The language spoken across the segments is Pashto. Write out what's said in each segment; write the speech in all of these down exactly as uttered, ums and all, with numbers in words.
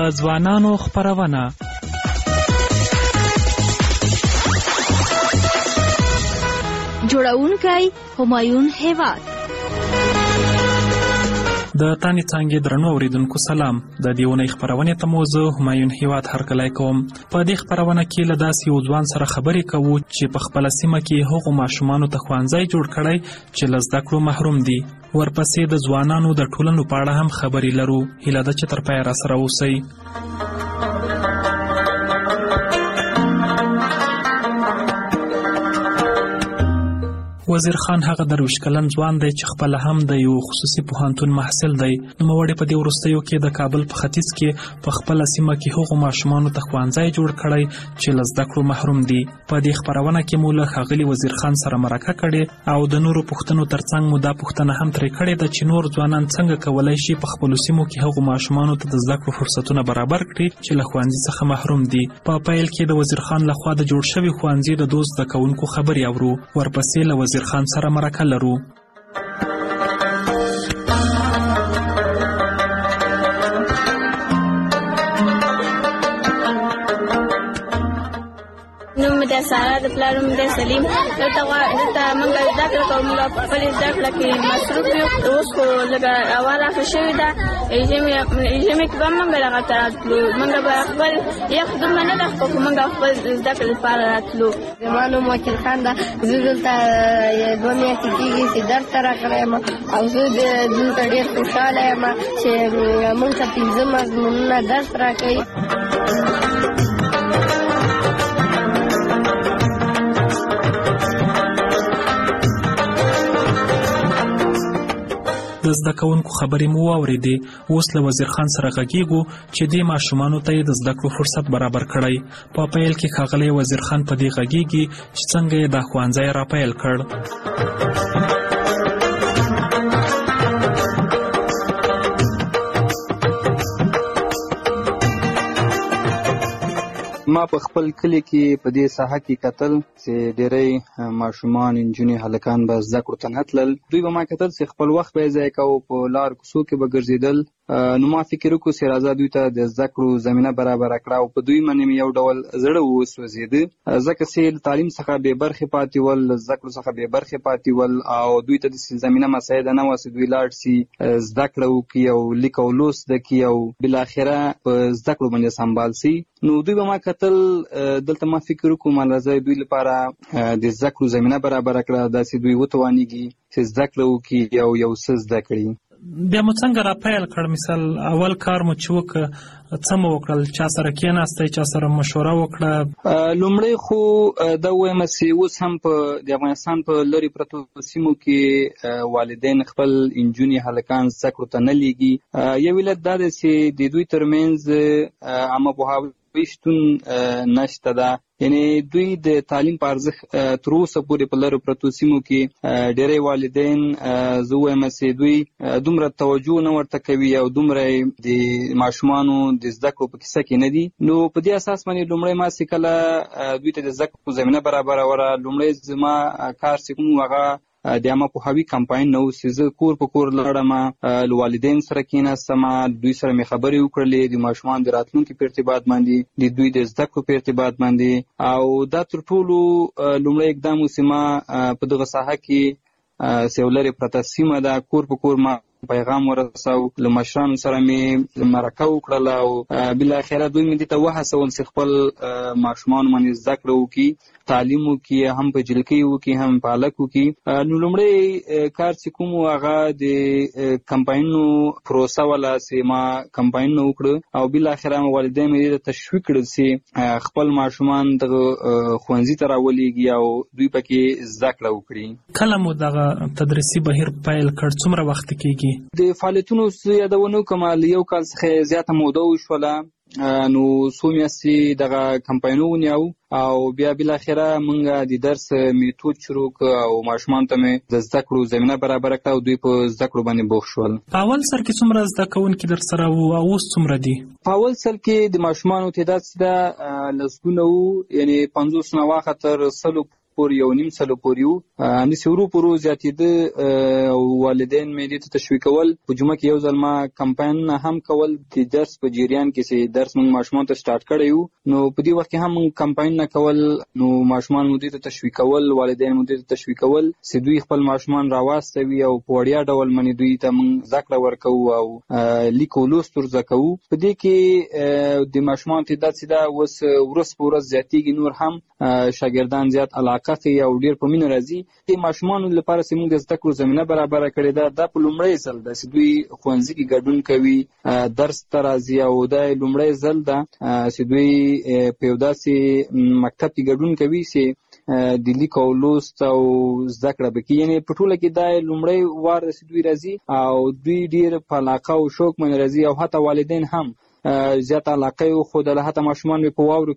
ځوانانو خپرونه. جوړونکی همایون هیواد. د تانې څانګې درنو اوریدونکو سلام. د دې اونۍ خپرونې ته مو زه همایون هیواد هرکلی کوم. په دې خپرونه کې له داسې یو ځوان سره خبرې کوو چې په خپله سیمه کې هغو ماشومانو ته ښوونځی جوړ کړی چې له زده کړو محروم دي. ورپسې د ځوانانو د ټولنو په اړه هم خبرې لرو. هیله ده چې تر پایه راسره اوسئ. وزیر خان هغه درویش کلن ځوان دی چې خپله هم د یو خصوصي پوهنتون محصل دی. نوموړی په دې وروستیو کې د کابل په ختیځ کې په خپله سیمه کې هغو ماشومانو ته ښوونځی جوړ کړی چې له زده کړو محروم دي. په دې خپرونه کې مو له ښاغلي وزیر خان سره مرکه کړې او د نورو پوښتنو ترڅنګ مو دا پوښتنه هم ترې کړې ده چې نور ځوانان څنګه کولی شي په خپلو سیمو کې هغو ماشومانو ته د زده کړو فرصتونه برابر کړي چې له ښوونځي څخه محروم دي. په پیل کې د وزیر خان لخوا د جوړ شوي ښوونځي د دوست زده کوونکو خبرې اورو. ورپسې له وزیر خان سره مرکه لرو. نوم مې د سارا، د پلار نوم مې د سلیم. دلته دلته موږ زده کړه کوو. موږ په خپلې زده کړه کې مصروف یو. اوس خو لږه اوله ښه شوې ده. ژمي ژمي کې به موږ دغه ته راتلو. موږ به خپل یخ دومره نه ده خو موږ خپل زده کړې لپاره راتلو. زما نوم وکیل خان ده. زه دلته دوه میاشتې کېږي چې درس ته راغلی یم او زه دلته ډېر خوشحاله یم چې موږ ته پنځه مضمونونه درس راکوي. د زده کوونکو خبرې مو واورېدې. اوس له وزیر خان سره غږیږو چې دې ماشومانو ته یې د زده کړو فرصت برابر کړی. په پیل کې ښاغلی وزیر خان په دې غږیږي چې څنګه یې دا ښوونځی راپیل کړ. ما په خپل کلی کې په دې ساحه کې کتل چې ډېری ماشومان، نجونې، هلکان به زده کړو ته نه تلل. دوی به ما کتل چې خپل وخت به یې ضایع کوو، په لارو کوڅو کې به ګرځېدل. نو ما فکر وکړو چې راځه دوی ته د زده کړو زمینه برابره کړه او په دوی باندې مې یو ډول زړه وسوځېده ځکه چې له تعلیم څخه بې برخې پاتې ول، له زده کړو څخه بې برخې پاتې ول او دوی ته داسې زمینه مساعده نه وه چې دوی لاړ شي زده کړه وکړي او لیک او لوست زده کړي او بالاخره په زده کړو باندې سمبال شي. نو دوی به ما کتل، دلته ما فکر وکړو ما راځه دوی لپاره د زده کړو زمینه برابره کړه، داسې دوی وتوانېږي چې زده کړه وکړي او یو څه زده کړي. بیا مو څنګه راپیل کړ؟ مثال اول کار مو چې وکړه څه مو وکړل؟ چا سره کېناستئ؟ چا سره مشوره وکړه؟ لومړی خو دا ووایم چې اوس هم په د افغانستان په لرې پرتو سیمو کې والدین خپل نجونې، هلکان زده کړو ته نه لیږي. یو علت دا دی چې د دوی ترمنځ عامه پوهاوی شتون نشته ده. یعنی دوی د تعلیم په ارزښت تر اوسه پورې په لرو پرتو سیمو کې ډېری والدین زه وایم چې دوی دومره توجه نه ورته کوي او دومره د ماشومانو د زده کړو په کیسه کې نه دي. نو په دې اساس باندې لومړی ما چې کله دوی ته د زده کړو زمینه برابروله، لومړی زما کار چې کوم هغه د عامه پوهاوي کمپاین نه و چې زه کور په کور لاړم، له والدین سره کېناستم، دوی سره مې خبرې وکړلې د ماشومانو د راتلونکي په ارتباط باندې، د دوی د زده کړو په ارتباط باندې. او دا تر ټولو لومړی اقدام و چې ما په دغه ساحه کې چې یو لرې پرته سیمه ده، کور په کور ما پیغام ورساو، له مشرانو سره مې مرکه وکړله او بالاخره دوی مې دې ته وهڅول چې خپل ماشومان باندې زده کړه وکړي، تعلیم وکړي، هم په جلکۍ وکړي هم په هلک وکړي. نو لومړی کار چې کوم هغه د کمپاینونو پروسه وله چې ما کمپاینونه وکړه او بالاخره والدین مې دې ته تشویق کړل چې خپل ماشومان دغه ښوونځي ته راولېږي او دوی پکې زده کړه وکړي. کله مو دغه تدریسي بهیر پیل کړ؟ څومره وخت کېږي؟ د فعالیتونو یادونه وکړم له یو کال څخه زیاته موده وشوله. نو څو میاشتې دغه کمپاینونه ونیو او بیا بالاخره موږ د درس میتود شروع کړ او ماشومانو ته مې د زده کړو زمینه برابره کړه او دوی په زده کړو باندې بوخت شول. په اول سر کې څومره زده کوونکي در سره وو او اوس څومره دي؟ په اول سر کې د ماشومانو تعداد چې ده لسګونه وو، یعنې پنځوس نه واخه تر سلو پورې یو نیم سلو پورې وو. همداسې ورو په ورو زیاتېده او والدین مې دې ته تشویقول. په جمعه کې یو ځل ما کمپاینونه هم کول د درس په جریان کې چې درس موږ ماشومانو ته سټارټ کړی وو. نو په دې وخت کې هم موږ کمپاینونه کول، نو ماشومان مو دې ته تشویقول، والدین مو دې ته تشویقول چې دوی خپل ماشومان راواستوي او په وړیا ډول باندې دوی ته موږ زده کړه ورکوو او لیک او لوست ور زده کوو. په دې کې د ماشومانو تعداد چې دا اوس ورځ په ورځ زیاتېږي، نور هم شاګردان زیات علاقه کوي او ډېر په مینه راځي. د ماشومانو لپاره چې موږ د زده کړو زمینه برابره کړې ده، دا په لومړی ځل ده چې دوی ښوونځي کې ګډون کوي، درس ته راځي او دا لومړی ځل ده چې دوی په یو داسې مکتب کې ګډون کوي چې د لیک او لوست او زده کړه به کوي. یعنې په ټوله کې دا لومړی وار ده چې دوی راځي او دوی ډېر په علاقه او شوق باندې راځي او حتی والدین هم زیات علاقه یو ښودله. حتی ماشومان مې په واورو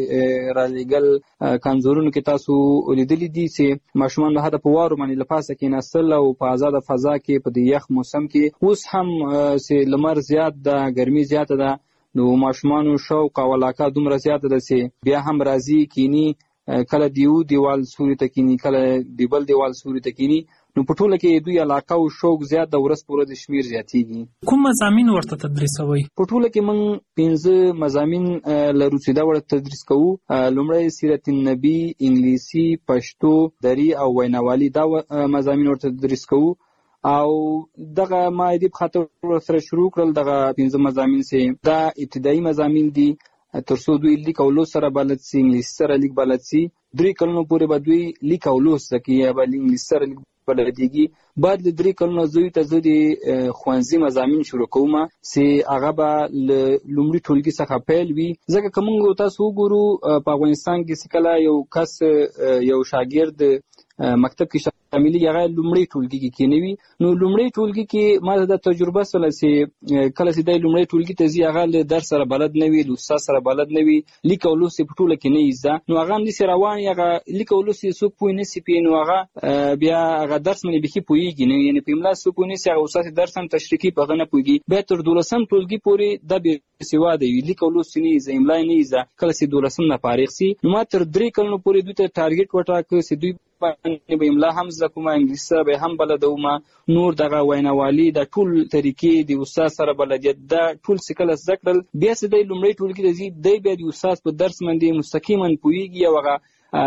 کې رالیږل. کانزورونو کې تاسو لیدلي دي چې ماشومان به حتی په واورو باندې له پاسه کېناستل او په آزاده فضا کې په دې یخ موسم کې. اوس هم چې لمر زیات ده، ګرمي زیاته ده، نو ماشومانو شوق او علاقه دومره زیاته ده چې بیا هم راځي کینی، کله د یو دیوال سوري ته کینی، کله د بل دیوال سوري ته کینی. نو په ټوله کې دوی علاقه او شوق زیات د ورځ په ورځ شمیر زیاتېږي. کوم مضامین ورته تدریسوي؟ په ټوله کې موږ پنځه مضامین لرو چې دا ورته تدریس کوو. لومړی سیرت النبي، انګلیسي، پښتو، دري او ویناوالي، دا مضامین ورته تدریس کوو. او دغه ما دې په خاطر سره شروع کړل دغه پنځه مضامین چې دا ابتدایي مضامین دي، تر څو دوی لیک او لوست سره بلد سي، انګلیسي سره لیک بلد سي. درې کلونو پورې به دوی لیک او لوست زده کوي یا به انګلیسي سره لیک بلدېږي. بعد له درې کلونو زوی ته زه د ښوونځي مضامین شروع کوم چې هغه به له لومړي ټولګي څخه پیل وي. ځکه که موږ تاسو وګورو په افغانستان کې چې کله یو کس یو شاګرد مکتب کې شاملي، هغه لومړي ټولګي کې کېنوي. نو لومړي ټولګي کې ما د تجربه سره چې کله چې دی لومړي ټولګي ته ځي، هغه له درس سره بلد نه وي، له استاد سره بلد نه وي، لیک او لوست په ټوله کې نه یې زده. نو هغه همداسې روان وي، هغه لیک او لوست یې څوک پوه نه سي پوهېږي، نو هغه بیا هغه درس باندې بیخي پوهېږي نه، یعنې په املا څوک پوه نه سي، هغه استاد درس هم تشریح کوي، په هغه نه پوهېږي. بیا تر دولسم ټولګي پورې دا بېسواده وي، لیک او لوست یې نه یې زده، املا یې نه یې زده. کله چې دولسم نه فارغ سي، نو ما تر درې کلونو پورې دوی ته ټارګېټ وټاکه چې دوی باندې به املا هم زده کوم، انګلیسي سره به هم بلدوم، نور دغه ویناوالي، د ټول طریقې د استاد سره بلدیت، دا ټول چې کله زده کړل، بیا چې دی لومړی ټولګي ته ځي، دی بیا د استاد په درس باندې مستقیما پوهېږي او هغه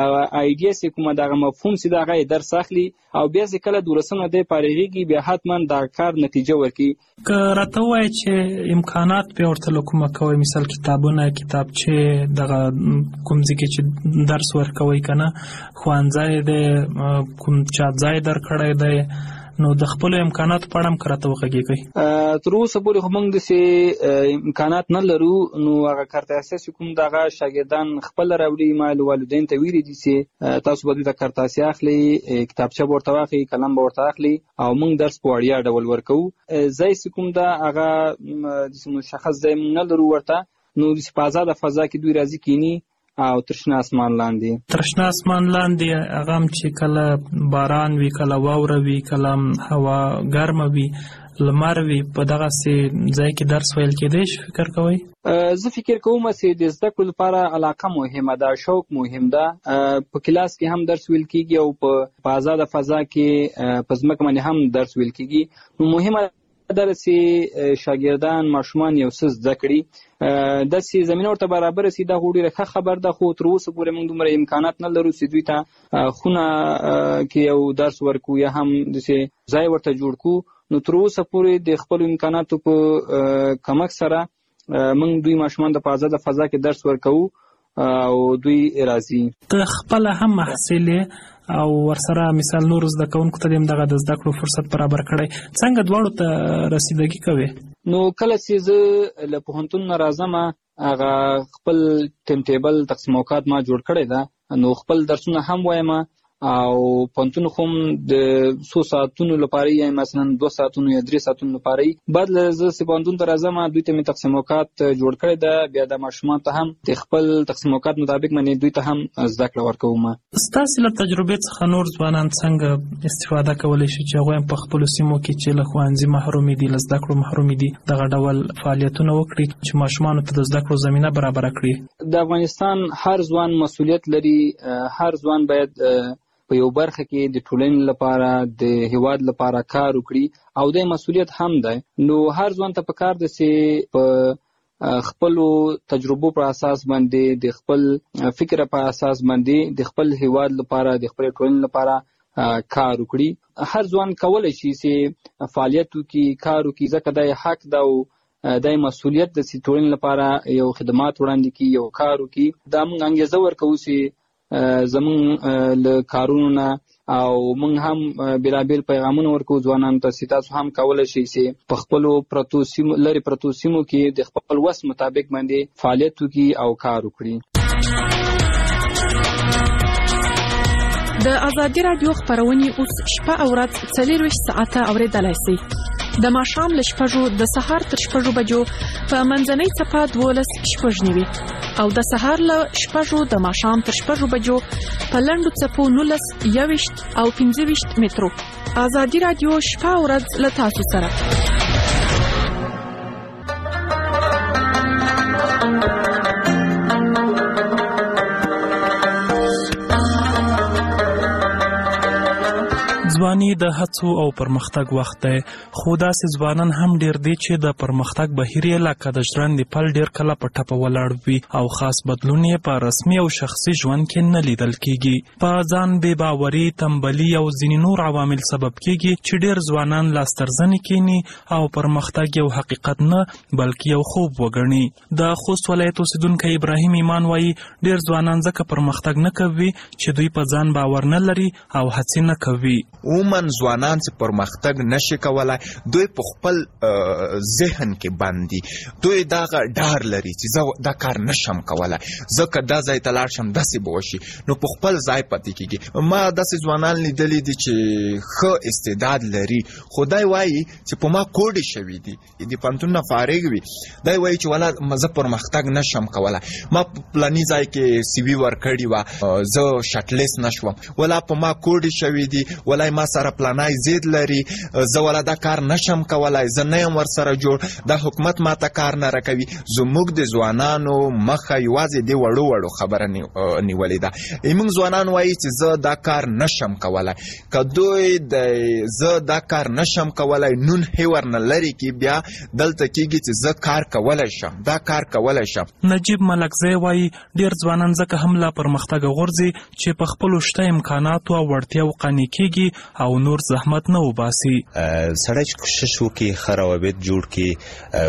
آیډیا چې کومه دغه مفهوم چې د هغه یې درس اخلي او بیا چې کله دولسم نه دی فارغېږي، بیا حتما دغه کار نتیجه ورکوي. که راته ووایې چې امکانات بیا ورته له کومه کوئ، مثال کتابونه، کتابچې، دغه کوم ځای کې چې درس ورکوئ که نه، ښوونځی دی، کوم چاپ ځای درکړی دی، نو د خپلو امکاناتو په اړه هم که راته وغږېږئ. تر اوسه پورې خو موږ داسې امکانات نه لرو، نو هغه کارت اساسي کوم دغه شاګردان خپله راوړي. ما له والدینو ته ویلي دي چې تاسو به دوی ته کارت اساسي اخلي، کتابچه به ورته واخلي، قلم به ورته اخلي او موږ درس په وړیا ډول ورکوو. ځای چې کوم ده هغه داسې مشخص ځای موږ نه لرو ورته، نو داسې په ازاده فضا کې دوی راځي کینی او ترشنه اسمان لاندې ترشنه اسمان لاندې هغه هم چې کله باران وي، کله واوره وي، کله هوا ګرمه وي، لمر وي، په دغسې ځای کې درس ویل کېدی شي؟ فکر کوئ؟ زه فکر کوم چې د زده کړو لپاره علاقه مهمه ده، شوق مهم ده. په کلاس کې هم درس ویل کېږي او په آزاده فضا کې په ځمکه باندې هم درس ویل کېږي. نو مهمه ده چې شاګردان ماشومان یو څه زده کړي، داسې زمینه ورته برابره سي. دا خو ډېره ښه خبر ده، خو تر اوسه پورې موږ دومره امکانات نه لرو چې دوی ته خونه کې یو درس ورکو یا هم داسې ځای ورته جوړ کړو. نو تر اوسه پورې د خپلو امکاناتو په کمک سره موږ دوی ماشومان ته په ازاده فضا کې درس ورکوو او دوی راځي. ته خپله هم محصل او ورسره مثال نور زده کوونکو ته هم دغه د زده کړو فرصت برابر کړی، څنګه دواړو ته رسیدګي کوې؟ نو کله چې زه له پوهنتون نه راځم، هغه خپل ټیم ټیبل تقسیم اوقات ما جوړ کړی ده، نو خپل درسونه هم وایم او پوهنتون خو هم د څو ساعتونو لپاره یا مثلا دوه ساعتونو یا درې ساعتونو لپاره وي. بعد له زه چې پوهنتون ته راځم، دوی ته مې تقسیم اوقات جوړ کړی ده، بیا د ماشومانو ته هم د خپل تقسیم اوقات مطابق باندې دوی ته هم زده کړه ورکوم. ستاسې له تجربې څخه نور ځوانان څنګه استفاده کولی شي چې هغوی هم په خپلو سیمو کې چې له ښوونځي محرومې دي، له زده کړو محرومې دي، دغه ډول فعالیتونه وکړي چې ماشومانو ته د زده کړو زمینه برابره کړي؟ د افغانستان هر ځوان مسؤلیت لري، هر ځوان باید په یو برخه کې د ټولنې لپاره د هیواد لپاره کار وکړي او د مسؤلیت هم دی. نو هر ځوان ته پکار ده چې په خپلو تجربو په اساس باندې د خپل فکر په اساس باندې د خپل هیواد لپاره د خپل ټولنې لپاره کار وکړي. هر ځوان کولی شي چې فعالیت وکړي، کار وکړي، ځکه دا یې حق ده او دا یې مسؤلیت ده چې ټولنې لپاره یو خدمات وړاندې کړي، یو کار وکړي. دا موږ انګېزه ورکوو چې زموږ له کارونو نه او موږ هم بېلابېل پیغامونه ورکوو ځوانانو ته چې تاسو هم کولی شئ چې په خپلو پرتو سیمو لرې پرتو سیمو کې د خپل وس مطابق باندې فعالیت وکړي او کار وکړي. د ازادي راډیو خبرونه اوس شپه او ورځ څلورویشت ساعته اورېدلای شئ. د ماښام له شپږو د سهار تر شپږو بجو په منځنۍ څپه دولس شپږ نوي او د سهار له شپږو د ماښام تر شپږو بجو په لنډو څپو نولس یوویشت او پنځه ویشت مترو. ازادي راډیو شپه او ورځ له تاسو سره. ځواني د هڅو او پرمختګ وخت دی، خو داسې ځوانان هم ډیر دي چې د پرمختګ بهیر یې لکه د ژرندې پل ډیر کله په ټپه ولاړ وي او خاص بدلون یې په رسمي او شخصي ژوند کې نه لیدل کیږي. په ځان بې باوري، تنبلي او ځینې نور عوامل سبب کیږي چې ډیر ځوانان لاسترزنې کینی او پرمختګ یو حقیقت نه بلکې یو خوب وګڼي. د خوست ولایت اوسیدونکی ابراهیم ایمان وایي ډیر ځوانان ځکه پرمختګ نه کوي چې دوی په ځان باور نه لري او هڅې نه کوي. عموماً ځوانان چې پرمختګ نشي کولای، دوی په خپل ذهن کې باندې دوی دغه ډار لري چې زه دا کار نشم کولای، زه که دا ځای ته لاړ شم داسې به وشي، نو په خپل ځای پاتې کېږي. ما داسې ځوانان لیدلي دي چې ښه استعداد لري، خو دی وایي چې په ما کوډې شوي دي، د پوهنتون نه فارغ وي، دی وایي چې والا زه پرمختګ نشم کولای، ما په پلاني ځای کې سی وي ورکړې وه، زه شټلیست نه شوم، والا په ما کوډې شوي دي، والا ما سره پلانای زید لري، زه والا دا کار نشم کولای، زه نه یم ورسره جوړ، دا حکومت ما ته کار نه راکوي. زموږ د ځوانانو مخه یوازې د وړو وړو خبره نیولې ده. موږ ځوانان وایي چې زه دا کار نشم کولای، که دوی د زه دا کار نشم کولای نون هیور نه لري کې بیا دلته کېږي چې زه کار کولی شم، دا کار کولی شم. نجیب ملکزی وایي ډیر ځوانان ځکه هم لا پرمختګ غورځي چې په خپلو شته امکاناتو او وړتیاو قانع کېږي او نور زحمت نه وباسي. سړی چې کوشش وکړي، ښه روابط جوړ کړي،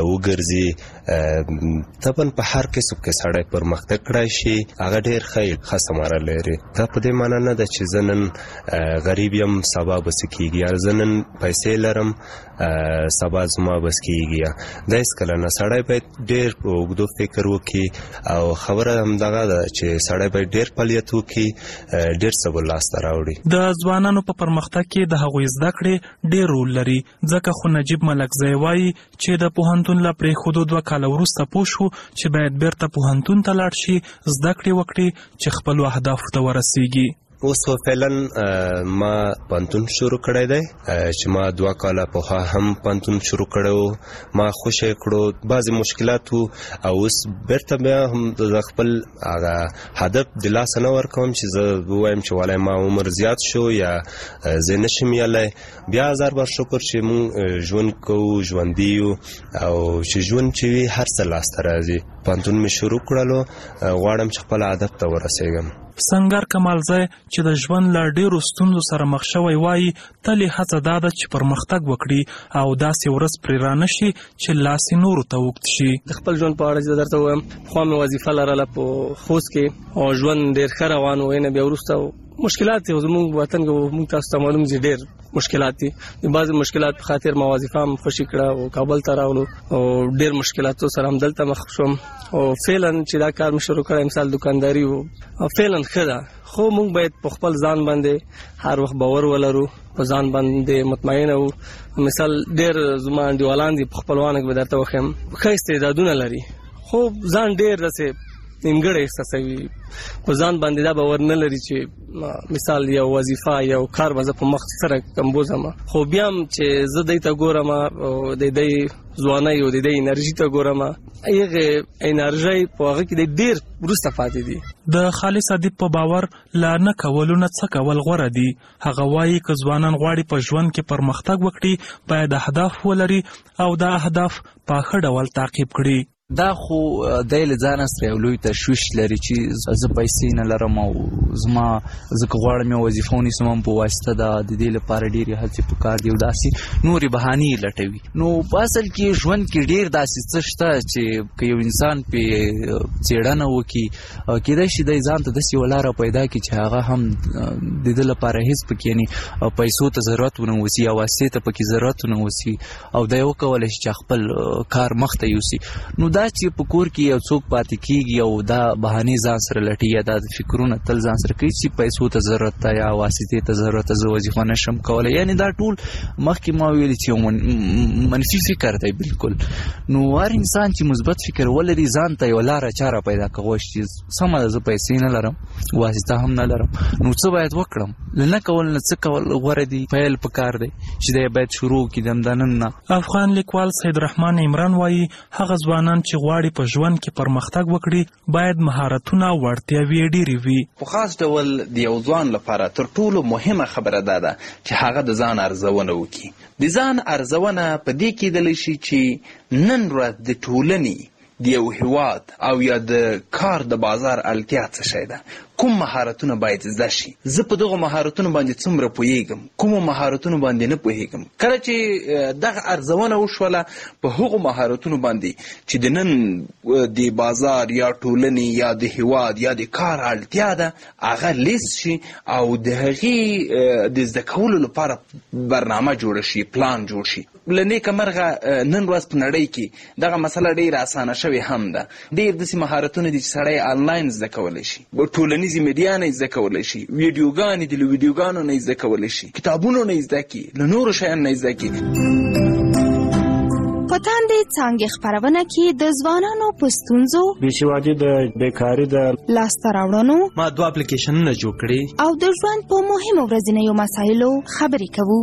وګرځي، طبعا په هر کسب کې سړی پرمختګ کړی شي، هغه ډېر ښه ښه ثمره لري. دا په دې معنا نه ده چې زه نن غریب یم سبا به څه کېږي، یا زه نن پیسې لرم سبا زما بس کېږي. دا هېڅکله نه، سړی باید ډېر په اوږدو فکر وکړي او خبره همدغه ده چې سړی باید ډېر فعالیت وکړي، ډېر څه به لاسته راوړي. د ځوانانو په پرمختګ کې د هغوی زده کړې ډېر رول لري، ځکه خو نجیب ملکزی وایي چې د پوهنتون له پرېښودو دوه کاله وروسته پوه شو چې باید بیرته پوهنتون ته لاړ شي، زده کړې وکړي چې خپلو اهدافو ته ورسیږي. اوس فعلا ما پوهنتون شروع کړی دی چې ما دوه کاله پخوا هم پوهنتون شروع کړی، ما خوشی کړو، بعضې مشکلات وو او اوس بیرته بیا هم د خپل هغه هدف د لاسه نه ورکوم چې زه ووایم چې والای ما عمر زیات شو یا زه نشم یلی. بیا هزار بار شکر چې مونږ ژوند کوو، ژوندي یو او چې ژوند چې وي هر څه لاسته راځي. پوهنتون مې شروع کړلو، غواړم چې خپل هدف ته ورسېږم. سنگر کمالزی چې د ژوند له ډېرو ستونزو سره مخ شوی وایي تل یې هڅه دا ده چې پرمختګ وکړي او داسې ورځ پرې رانشي چې لاس یې نورو ته اوږد شي. د خپل ژوند په اړه چې درته ووایم، پخوا مې وظیفه لرله په خوست کې او ژوند ډېر ښه روان و، نه بیا وروسته مشکلات دي. زموږ وطن کې موږ تاسو ته معلوم دي ډېر مشکلات دي، د بعضې مشکلات په خاطر ما وظیفه هم خوشي کړه او کابل ته راغلو او ډېر مشکلاتو سره هم دلته مخ شوم او فعلا چې دا کار مې شروع کړی مثال دکانداري و، فعلا ښه ده، خو موږ باید په خپل ځان باندې هر وخت باور ولرو، په ځان باندې مطمئن وو. مثال ډېر زما انډیوالان دي په خپلوانو کې به درته وښیم ښه استعدادونه لري، خو ځان ډېر داسې نیمګړی احساسوي، په ځان باندې دا باور نه لري چې مثال یو وظیفه یو کار به زه په مخ سره کمبوزم. خو بیا هم چې زه دی ته ګورم او د دی ځوانۍ او د دی انرژي ته ګورم، هغه انرژي په هغه کې د ډیر وروسته پاتې دي. د خالص ادیب په باور لا نه کولو نه څه کول غوره دي. هغه وایي که ځوانان غواړي په ژوند کې پرمختګ وکړي باید اهداف ولري او دا اهداف په ښه ډول تعقیب کړي. دا خو دی له ځانه سره یو لوی تشویش لري چې زه پیسې نه لرم او زما زه که غواړم یو وظیفه ونیسم هم په واسطه ده، د دې لپاره ډېرې هڅې پکار دي او داسې نورې بهانې لټوي. نو په اصل کې ژوند کې ډېر داسې څه شته چې که یو انسان پې څېړنه وکړي کېدای شي دی ځان ته داسې یوه لاره پیدا کړي چې هغه هم د ده لپاره هېڅ پکې یعنې پیسو ته ضرورت ونه اوسي یا واسطې ته پکې ضرورت ونه اوسي او دی وکولی شي چې خپل کار مخته یوسي. نو دا چې په کور کې یو څوک پاتې کېږي او دا بهانې ځان سره لټي یا دا فکرونه تل ځان سره کوي چې پیسو ته ضرورت ده یا واسطې ته ضرورت ده، زه وظیفه نشم کولی، یعنې دا ټول مخکې ما ویلي چې یو منفي فکر دی بالکل. نو هر انسان چې مثبت فکر ولري ځان ته یوه لاره چاره پیدا کولی چې سمه ده زه پیسې نه لرم، واسطه هم نه لرم، نو څه باید وکړم؟ له نه کول نه څه کول غوره دي، پیل پکار دی چې دی باید شروع کړي د همدا نن نه. افغان لیکوال سید رحمان عمران وایي هغه ځوانان چې غواړي په ژوند کې پرمختګ وکړي باید مهارتونه او وړتیاوې ډېرې وي. په خاص ډول د یو ځوان لپاره تر ټولو مهمه خبره دا ده چې هغه د ځان ارزونه وکړي. د ځان ارزونه په دې کېدلی شي چې نن ورځ د ټولنې د یو هیواد او یا د کار د بازار اړتیا څه شی ده، کوم مهارتونه باید زده شي، زه په دغو مهارتونو باندې څومره پوهیږم، کومو مهارتونو باندې نه پوهیږم. کله چې دغه ارزونه وشوله په هغو مهارتونو باندې چې د نن د بازار یا ټولنې یا د هیواد یا د کار اړتیا ده هغه لیست شي او د هغې د زده کولو لپاره برنامه جوړه شي، پلان جوړ شي. له نیکه مرغه نن ورځ په نړۍ کې دغه مسله ډېره اسانه شوې هم ده. ډېر داسې مهارتونه دي چې سړی آنلاین زده کولی شي، ټولنیزې میډیا نه یې زده کولی شي، ویډیوګانې دي له ویډیوګانو نه یې زده کولی شي، کتابونو نه یې زده کړي، له نورو شیانو نه یې زده کړي. په تاندې څانګې خپرونه کې د ځوانانو په ستونزو، بېسوادي د بیکاري د لاسته راوړنو، ما دوه اپلیکیشنونه جوړ کړي او د ژوند په مهمو ورځنیو مسایلو خبرې کوو.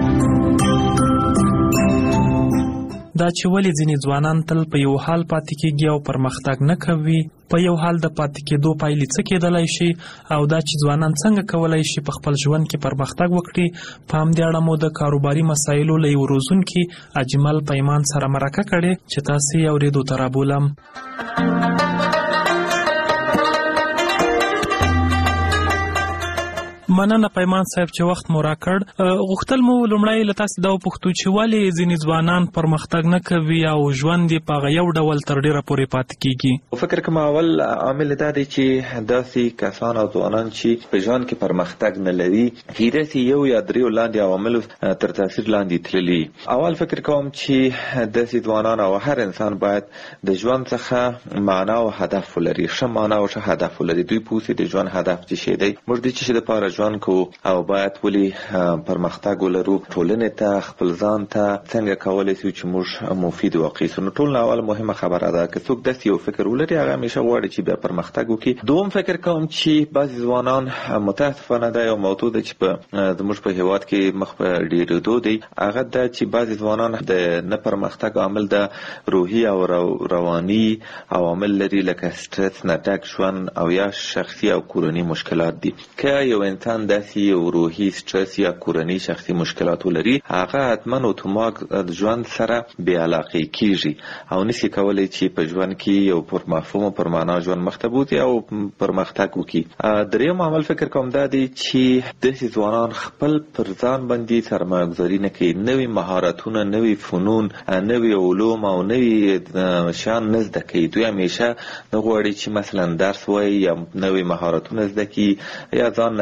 دا چې ولې ځینې ځوانان تل په یو حال پاتې کېږي او پرمختګ نه کوي، په یو حال د پاتې کېدو پایلې څه کېدلی شي او دا چې ځوانان څنګه کولی شي په خپل ژوند کې پرمختګ وکړي، په همدې اړه مو د کاروباري مسایلو له یو روزونکي اجمل پیمان سره مرکه کړې چې تاسې یې اورېدو ته رابولم. مننه پیمان صاحب چې وخت مو راکړ. غوښتل مو لومړی له تاسې دا وپوښتو چې ولې ځینې ځوانان پرمختګ نه کوي او ژوند یې په هغه یو ډول تر ډېره پورې پاتې کېږي؟ فکر کوم اول عامل دا دی چې داسې کسان او ځوانان چې په ژوند کې پرمختګ نه لري کېدای شي یو یا دریو لاندې عواملو تر تاثیر لاندې تللي. اول فکر کوم چې داسې ځوانان او هر انسان باید د ژوند څخه معنا او هدف ولري، ښه معنا او ښه هدف ولري. دوی پوهېږي د ژوند هدف څه شی دی، موږ د څه شي دپاره ژوند کوو او باید ولې پرمختګ ولرو، ټولنې ته خپل ځان ته څنګه کولی شو چې موږ مفید واقع سو. نو ټول اول مهمه خبره ده که څوک داسې یو فکر ولري هغه همیشه غواړي چې بیا پرمختګ وکړي. دوم فکر کوم چې بعضې ځوانان متاسفانه دا یو موضوع ده چې په زموږ په هېواد کې مخ په ډېرېدو دی، هغه دا چې بعضې ځوانان د نه پرمختګ عامل د روحي او رواني عوامل لري لکه سټرس نه ډک ژوند او یا شخصي او کورني مشکلات دي. که یو انسان داسې یو روحي سټرس یا کورني شخصي مشکلات ولري هغه حتما اتومات ژوند سره بې علاقې کېږي او نشي کولی چې په ژوند کې یو پر مفهوم او پر معنا ژوند مخته بوځي او پرمختګ وکړي. دریم عامل فکر کوم دا دی چې داسې ځوانان خپل پر ځان باندې سرمایه‌ګذاري نه کوي، نوي مهارتونه، نوي فنون، نوي علوم او نوي شیان نه زده کوي. دوی همیشه نه غواړي چې مثلا درس وایي یا نوي مهارتونه زده کړي یا ځان نړۍ سره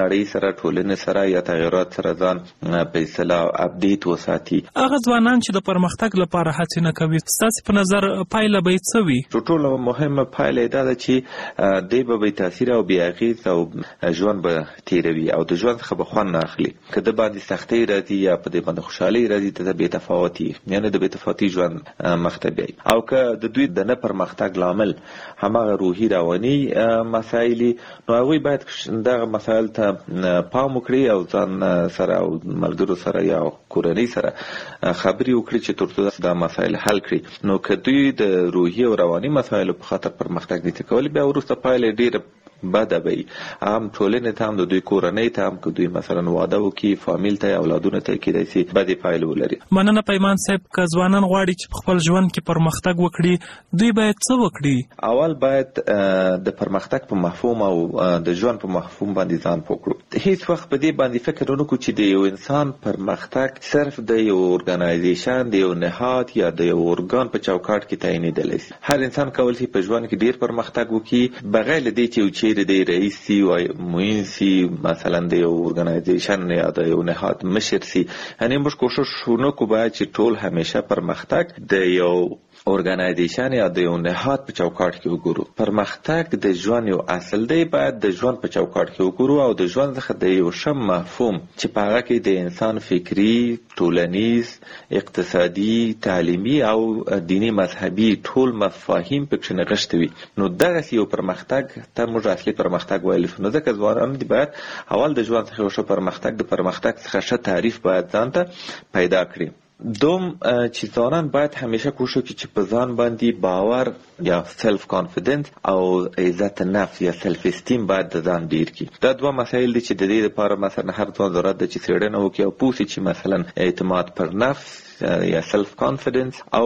سره ټولنې سره یا تغیرات سره ځان په اصطلاح اپډیټ وساتي. هغه ځوانان چې د پرمختګ لپاره هڅې نه کوي، ستاسو په نظر پایله به څه وي؟ ټولو مهمه پایله دا ده چې دی به بې تاثیر او بې اغېز او ژوند به تیروي او د ژوند څخه به خوند نه اخلي. که د باندې سختۍ راځي یا په دې باندې خوشحالۍ راځي ته د بې تفاوتي یعنې د بې تفاوتي ژوند مخ ته بیایي. او که د دوی د نه پرمختګ لامل هماغه روحي رواني مسایل نو هغوی باید دغه مسایل ته پام وکړي او ځان سره او ملګرو سره یا کورنۍ سره خبرې وکړي چې تر څو دا مسایل حل کړي. نو که دوی د روحي او رواني مسایلو په خاطر پرمختګ نشي کولی، بیا وروسته پایله ډېره بده به هم ټولنې ته هم د دوی کورنۍ ته هم که دوی مثلا واده وکړي فامیل ته اولادونه ته کېدای شي بدې پایلې ولري. مننه پیمان صاحب. که ځوانان غواړي چې په خپل ژوند کې پرمختګ وکړي دوی باید څه وکړي؟ اول باید د پرمختګ په مفهوم او د ژوند په مفهوم باندې ځان پوه کړو. هیڅ وخت په دې باندې فکر ونه کړو چې د یو انسان پرمختګ صرف د یو ارګنایزیشن د یو نهاد یا د یو ارګان په چوکاټ کې تعینېدلی شي. هر انسان کولی شي په ژوند کې ډېر پرمختګ وکړي بغیر له دې چې د رئیس سی او معین سی مثلا د یو ارګنایزیشن یا د یو نهاد مشر سی. یعنی موږ کوشش ونه کوو باید چې ټول همیشه پرمختګ د یو ارګنایزیشن یا د یو نهاد په چوکاټ کې وګورو. پرمختګ د ژوند یو اصل دی، باید د ژوند په چوکاټ کې وګورو او د ژوند څخه د یو ښه مفهوم چې په هغه کې د انسان فکري، ټولنیز، اقتصادي، تعلیمي او دینی مذهبي ټول مفاهیم پکې نغښتي وي. نو دغسې یو پرمختګ ته موږ اصلي پرمختګ ویلی شو. نو ځکه ځوانان دي باید اول د ژوند څخه یو ښه پرمختګ د پرمختګ څخه ښه تعریف باید ځان ته پیدا کړي. دوم چې ځوانان باید همیشه کوشش وکړي چې په ځان باندې باور یا سلف کانفیډنس او عزت نفس یا سلف استیم باید د ځان ډیر کړي. دا دوه مسایل دي چې د دې لپاره مثلا هر ځوان ضرورت ده چې څېړنه وکړي او پوه شي چې مثلا اعتماد پر نفس یا سلف کانفیډنس او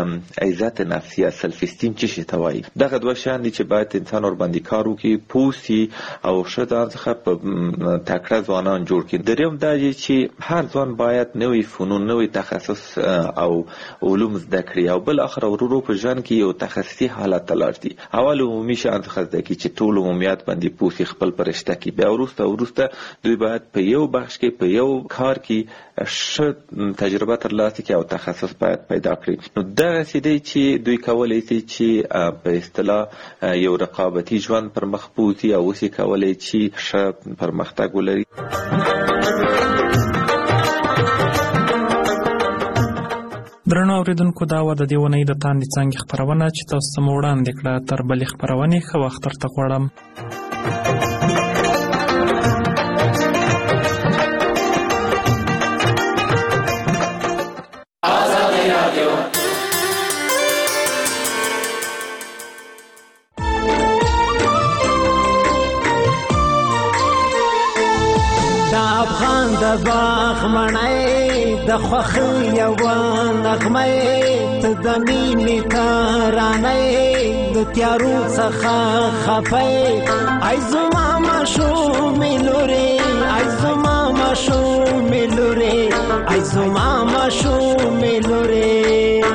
عزت نفس یا سلف استیم څه شي ته وایي. دغه دوه شیان دي چې باید انسان ورباندې کار وکړي، پوه شي او ښه ځان څخه په تکړه ځوانان جوړ کړي. درېیم دا دی چې هر ځوان باید نوي فنون، نوي تخصص او علوم زده کړي او بل اخر ورورو په ژوند کې یو تخصصي حالت ته لاړ شي. اول عمومي شیان څخه زده کړي چې ټول عمومیات باندې پوه شي، خپل پرشته کړي. بیا وروسته وروسته دوی باید په یو بخش کې په یو کار کې ښه تجربه ترلاسه کړي او تخصص باید پیدا کړي. نو دغسې دی چې دوی کولی شي چې په اصطلاح یو رقابتي ژوند پر مخ بوځي او اوس یې کولی چې ښه پرمختګ ولري. درنو اوریدونکو، دا وه د دې اونۍ د تاندې څانګې خپرونه چې تاسو ته مو وړاندې کړه. تر بلې خپرونې ښه وخت درته غواړم. د باغ مڼۍ د خوښۍ یوه نغمۍ ته د مینې ترانۍ د تیارو څخه خفۍ. ای زما ماشومې لورې، ای زما ماشومې لورې، ای زما ماشومې لورې.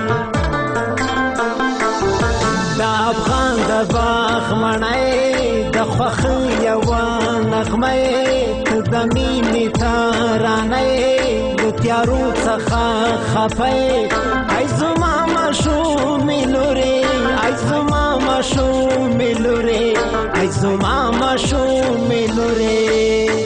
د افغان د باغ مڼۍ د خوښۍ یوه نغمۍ د مینې ترانۍ د تیارو څخه خفۍ. ای زما ماشومې لورې، ای زما ماشومې لورې، ای زما ماشومې لورې.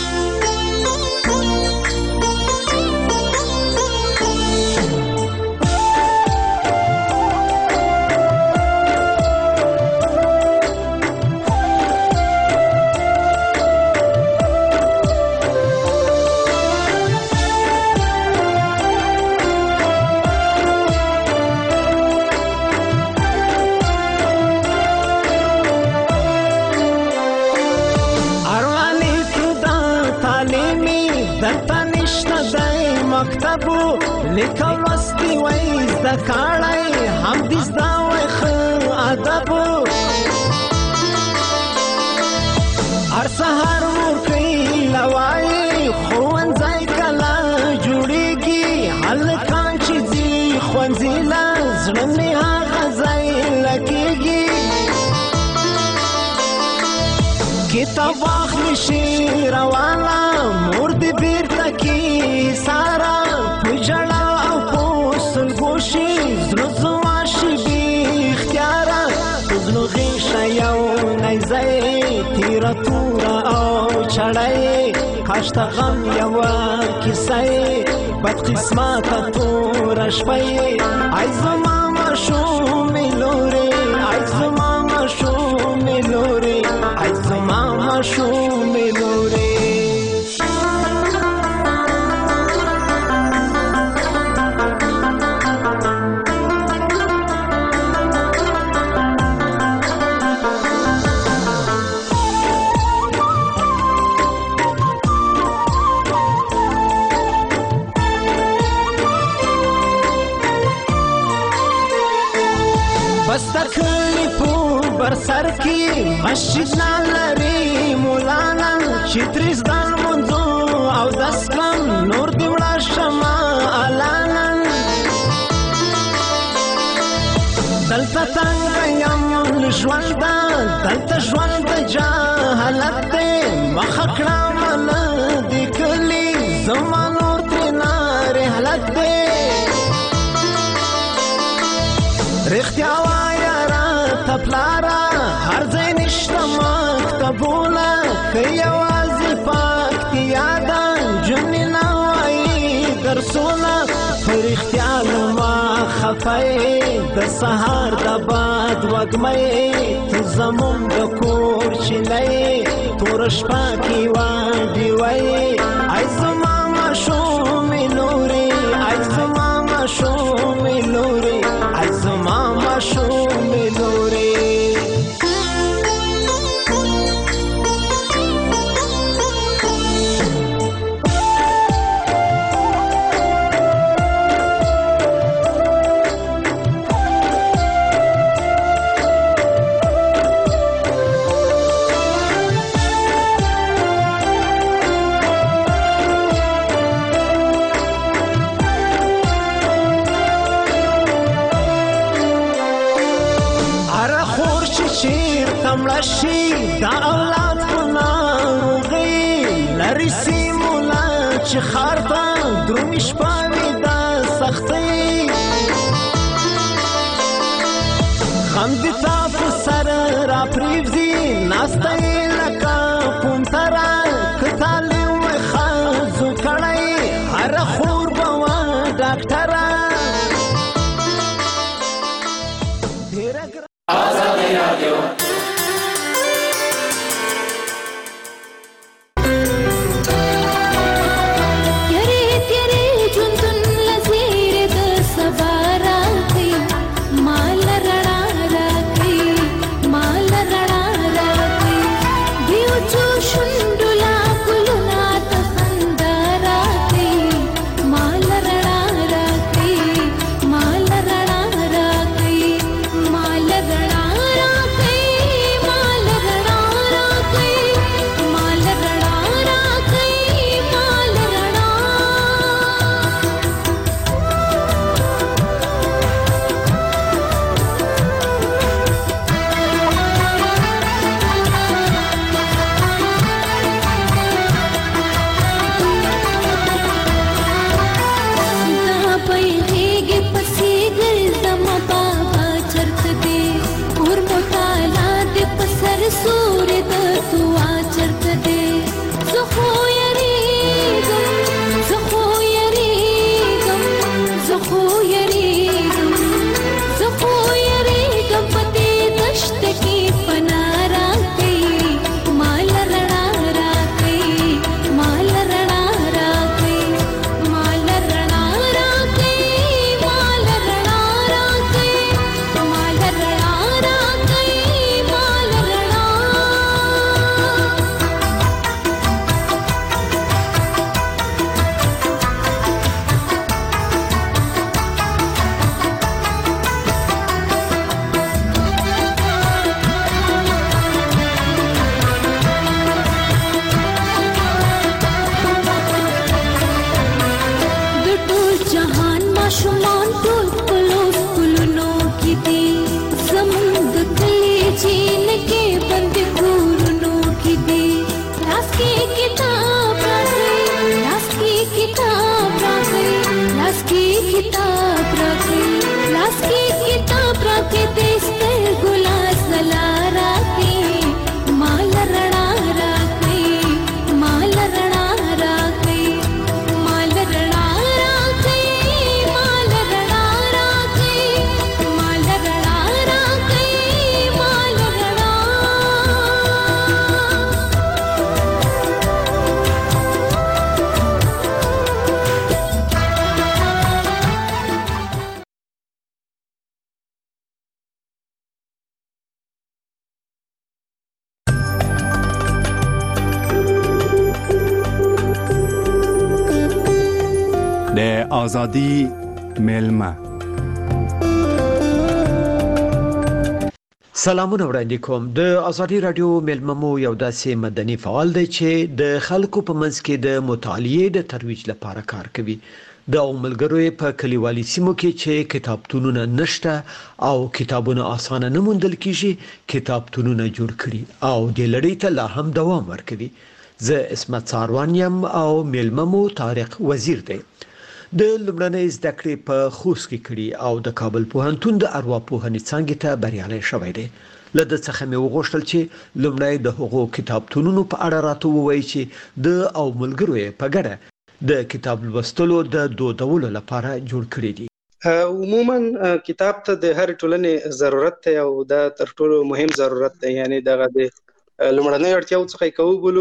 لیکل لوستي وای زده کړی هم دې زده وای ښه ادب. هر سهار ورکوي لوایي ښوونځی کله جوړېږي. هلکان چې ځي ښوونځي له زړه مې هغه ځای لګېږي. کتاب واخلی شي روانه مور دې بیرته کی سارا په جړا او په سلګو شي زړه زما شي بې اختیاره په زړه غېږه یو نیزی تیره توره او چړی کاش ته غم یوه کیسه بد قسمته توره شپی ای زما ماشومې لورې ای زما ماشومې لورې ای زما ماشومې لورې بستا کلی په بر سر کې مسجد نه لري مولانا چې تریس دان منځو او دس کم نور دې وړه شمه الانا دلته تنګه یم ژونده دلته ژوند د جهالت دی مخه کړه منه د کلي زما نور ترېنه رحلت دی رښتیا وایه راته پلاره هر ځای نشته مکتبونه که یوازې پکتیا ده نجونې نه وایي درسونه په رښتیا نو ما خفه یې د سهار د باد وږمه ته زموږ د کور چینه توره شپه کې یوه ډیوه ای زما ماشومې لورې ای زما ماشومې لورې ای زما ماشومې لورې شي دا اولاد په ناروغۍ لري سیمونه چې ښار ته درومي شپه وي د سختۍ غم دې تا په سر را پرېږدي ناسته یې لکه پونتره که تعلیم وی ښځو کړی هره خور به وه ډاکټره آزادي رادیو किताब राखे लास की किताब राखे तेस्तर गुलास ला राखे माल रणा राखे माल रणा राखे माल रणा राखे माल रणा राखे माल रणा राखे माल रणा د آزادی میلمه سلامونه وړاندې کوم. د ازادي رادیو میلمه مو یو داسې مدني فعال دی چې د خلکو په منځ کې د مطالعې د ترویج لپاره کار کوي. د ملګرو په کلیوالي سیمو کې چې کتابتونونه نشته او کتابونه اسانه نه موندل کیږي کتابتونونه جوړ کړي او د لړۍ ته لا هم دوام ورکوي. زه اسمت ساروان یم او میلمه مو طارق وزیر دی. د لومړنۍ زده کړې په خوست کې کړي او د کابل پوهنتون د ارواپوهنې څانګې ته بریالی شوی دی. له ده څخه مې وغوښتل چې لومړی د هغو کتابتونونو په اړه راته ووایي چې د او ملګرو یې په ګډه د کتاب لوستلو د دودولو لپاره جوړ کړي دي. عموما کتاب ته د هر ټولنې ضرورت دی او دا تر ټولو مهم ضرورت دی. یعنی دغه د لومړنۍ اړتیاو څخه یې کوو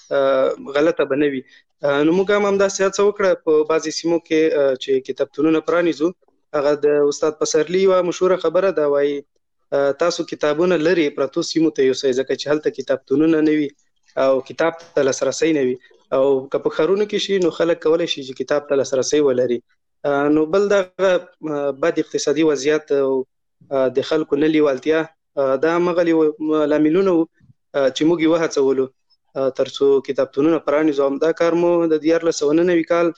غلطه به نه وي. نو موږ هم همداسې هڅه وکړه په بعضې سیمو کې چې کتابتونونه پرانیزو. هغه د استاد پسرلي یوه مشهوره خبره ده، وایي تاسو کتابونه لري پرتو سیمو ته یوسئ، ځکه چې هلته کتابتونونه نه وي او کتاب ته لاسرسی نه وي. او که په ښارونو کې شي نو خلک کولی شي چې کتاب ته لاسرسی ولري. نو بل دغه بد اقتصادي وضعیت او د خلکو نه لیوالتیا دا همغه لاملونه وو چې موږ یې وهڅولو ترڅو کتابتونونه پرانیزو. همدا کار مو د دیارلس سوه نهه نوي کال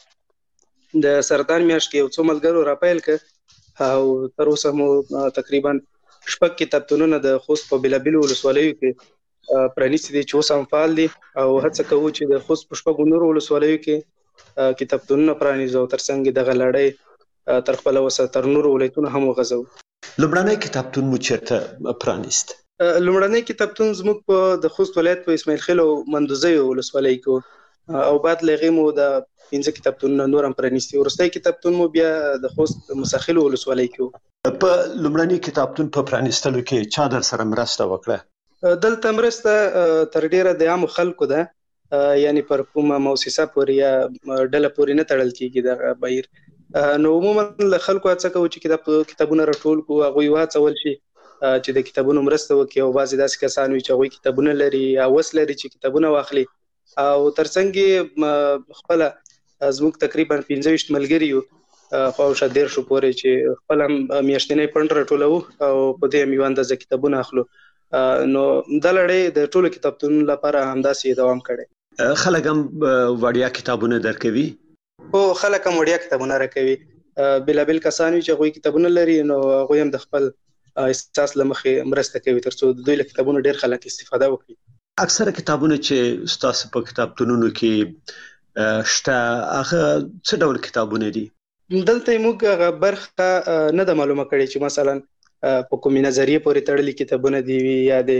د سرطان میاشت کې یو څو ملګرو راپیل کړ او تر اوسه مو تقریبا شپږ کتابتونونه د خوست په بېلابېلو ولسوالیو کې پرانیستي دي چې اوس هم فعال دي او هڅه کوو چې د خوست په شپږو نورو ولسوالیو کې کتابتونونه پرانیزو او ترڅنګ دغه لړۍ تر خپله وسه تر نورو ولایتونو هم وغځوو. لومړنی کتابتون مو چیرته پرانیست؟ لومړنی کتابتون زموږ په د خوست ولایت په اسماعیل خیل او مندوزیو ولسوالۍ کې او بعد له هغې مو د پنځه کتابتونونه نور هم پرانیستي. وروستی کتابتون مو بیا د خوست مساخیلو ولسوالۍ کې و. په لومړني کتابتون په پرانیستلو کې چا در سره مرسته وکړه؟ دلته مرسته تر ډیره د عامو خلکو ده، یعنی پر کومه مؤسسه پورې یا ډله پورې نه تړل کېږي دغه بهیر. نو عموما له خلکو هڅه کوو چې کتابونه راټول کړو، هغوی وهڅول شي چې د کتابونو مرسته وکړي او بعضې داسې کسان وي چې هغوی کتابونه لري یا وس لري چې کتابونه واخلي. او ترڅنګ یې خپله زموږ تقریبا پنځه ویشت ملګري یو خواوشا دېرشو پورې چې خپل هم میاشتنی فنډ راټولوو او په دې هم یوه اندازه کتابونه اخلو. نو دا لړۍ د ټولو کتابتونونو لپاره همداسې دوام کړی. خلک هم وړیا کتابونه درکوي؟ هو، خلک هم وړیا کتابونه راکوي. بېلابېل کسان وي چې هغوی کتابونه لري نو هغوی هم د خپل احساس له مخې مرسته کوي ترڅو د دوی له کتابونو ډېر خلک استفاده وکړي. اکثره کتابونه چې ستاسو په کتابتونونو کې شته هغه څه ډول کتابونه دي؟ دلته موږ هغه برخه نه ده معلومه کړې چې مثلا په کومې نظریې پورې تړلي کتابونه دي وي یا د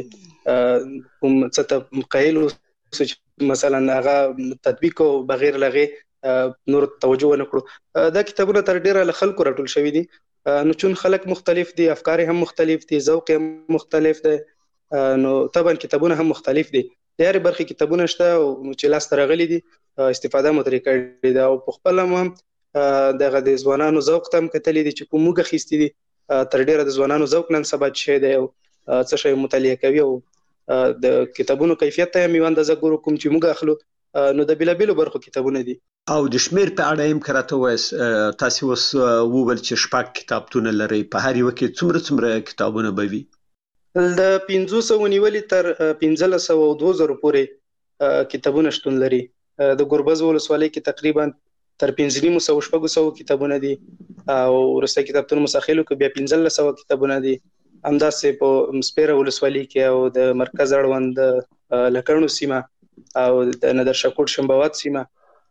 کوم څه ته قایل اوسو چې مثلا هغه تطبیق او بغیر له هغې نور توجه ونه کړو. دا کتابونه تر ډېره له خلکو راټول شوي دي. نو چون خلک مختلف دي، افکار هم مختلف دي، ذوق هم مختلف دی، نو طبعا کتابونه هم مختلف دي. د هرې برخې کتابونه شته چې لاسته راغلي دي، استفاده مو ترې کړې ده او په خپله هم دغه د ځوانانو ذوق ته هم کتلي دي چې کوم موږ اخیستي دي. تر ډېره د ځوانانو ذوق نن سبا چې شی دی او څه شی مطالعه کوي او د کتابونو کیفیت ته هم یوه اندازه ګورو کوم چې موږ اخلو. نو د بېلابېلو برخو کتابونه دي. او د شمېر په اړه هم که راته ووایاست، تاسې اوس وویل چې شپږ کتابتونه لرئ، په هر یوه کې څومره څومره کتابونه به وي؟ د پنځو سوو نیولې تر پنځلس سوه او دوه زرو پورې کتابونه شتون لري. د ګربز ولسوالۍ کې تقریبا تر پنځه نیم سوه شپږو سوو کتابونه دي او وروستی کتابتون مساخیلو کې بیا پنځلس سوه کتابونه دي. همداسې په سپیره ولسوالۍ کې او د مرکز اړوند لکڼو سیمه او د ندرشاکوټ شنباوات سیمه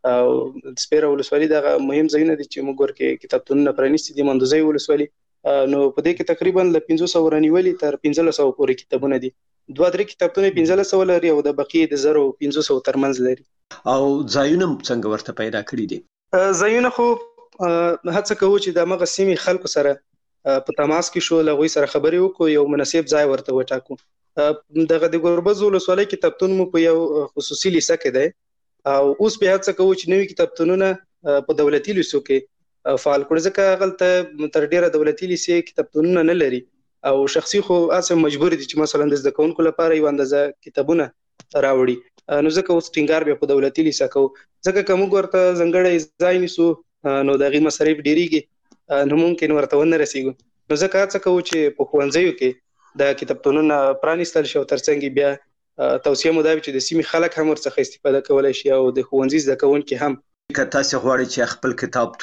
او سپیره ولسوالي دغه مهم ځایونه دي چې موږ ورکې کتابتونونه پرانیستي دي. مندوزی ولسوالي نو په دې کې تقریبا له پنځه سوه رانیولي تر پنځلس سوه پورې کتابونه دي. دوه درې کتابتونونه پنځلس سوه لري او د بقیې د زرو پنځه سوه ترمنځ لري. او ځایونه څنګه ورته پیدا کړي دي؟ ځایونه خو هڅه کوو چې د مغه سیمې خلکو سره په تماس کې شو، له غوي سره خبرې وکړو، یو مناسب ځای ورته وټاکو. دغه د ګوربز ولسوالۍ کتابتون مو په یو خصوصي لیسه کې دی او اوس به هڅه کوو چې نوي کتابتونونه په دولتي لیسو کې فعال کړو، ځکه هغلته تر ډیره دولتي لیسې کتابتونونه نه لري او شخصي خو اسه مجبور دي چې مثلا د زده کوونکو لپاره یو اندازه کتابونه راوړي. نو ځکه اوس ټینګار به په دولتي لیسه کوو، ځکه کوم ورته ځنګړی ځای نیسو نو دغه مصارف ډیریږي، نو ممکن ورته ونه رسیږو. نو ځکه هڅه کوو چې په ښوونځیو کې د کتابتونونو پرانیستل شي او ترڅنګ بیا توصیه مو دا وي چې د سیمې خلک هم ورڅخه استفاده کولای شي او د ښوونځي زده کوونکي هم. که تاسو غواړئ چې خپل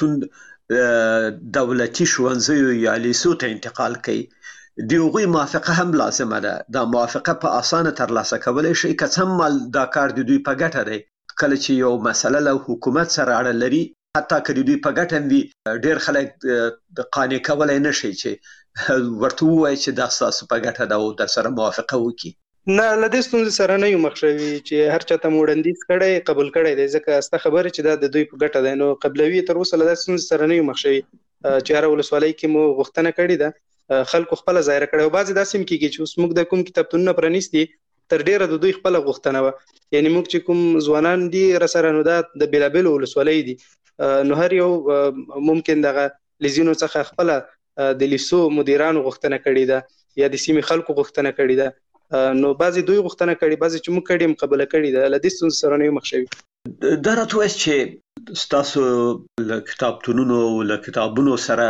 کتابتون دولتي ښوونځیو یا لیسو ته انتقال کړئ، د هغوی موافقه هم لازمه ده. دا موافقه په اسانه ترلاسه کولی شئ، که څه هم دا کار د دوی په ګټه دی. کله چې یو مسله له حکومت سره اړه لري، حتی که د دوی په ګټه هم وي، ډېر خلک د قانع کولی نه شي چې ورته ووایي چې دا ستاسو په ګټه ده او درسره موافقه وکړي. نه، له دې ستونزې سره نه یو مخ شوي چې هر چاته مو وړاندیز کړی قبول کړی دی، ځکه ستا خبره چې دا د دوی په ګټه دی. نو قبلوي تر اوسه له دې ستونزې سره نه یو مخ شوي چې هره ولسوالۍ کې مو غوښتنه کړې ده، خلکو خپله ظاهره کړې. او بعضې داسې هم کېږي چې اوس موږ د کوم کتابتونونه پرانیستي تر ډیره د دوی خپله غوښتنه وه، یعنې موږ چې کوم ځوانان دي راسره نو دا د بېلابېلو ولسوالۍ دي، نو هر یو ممکن دغه لیزینو څخه خپله د لیسو مدیرانو غوښتنه کړې ده یا د سیمې خلکو غوښتنه کړې ده. نو بعضې دوی غوښتنه کړې، بعضې چې موږ کړې هم قبوله کړې ده. له دې ستونزې سره نه یو مخ شوي. دا راته وایاست چې ستاسو له کتابتونونو له کتابونو سره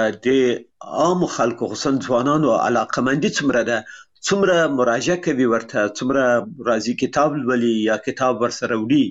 د عامو خلکو خصوصا ځوانانو علاقمندي څومره ده؟ څومره مراجعه کوي ورته؟ څومره راځي کتاب لولي یا کتاب ورسره وړي؟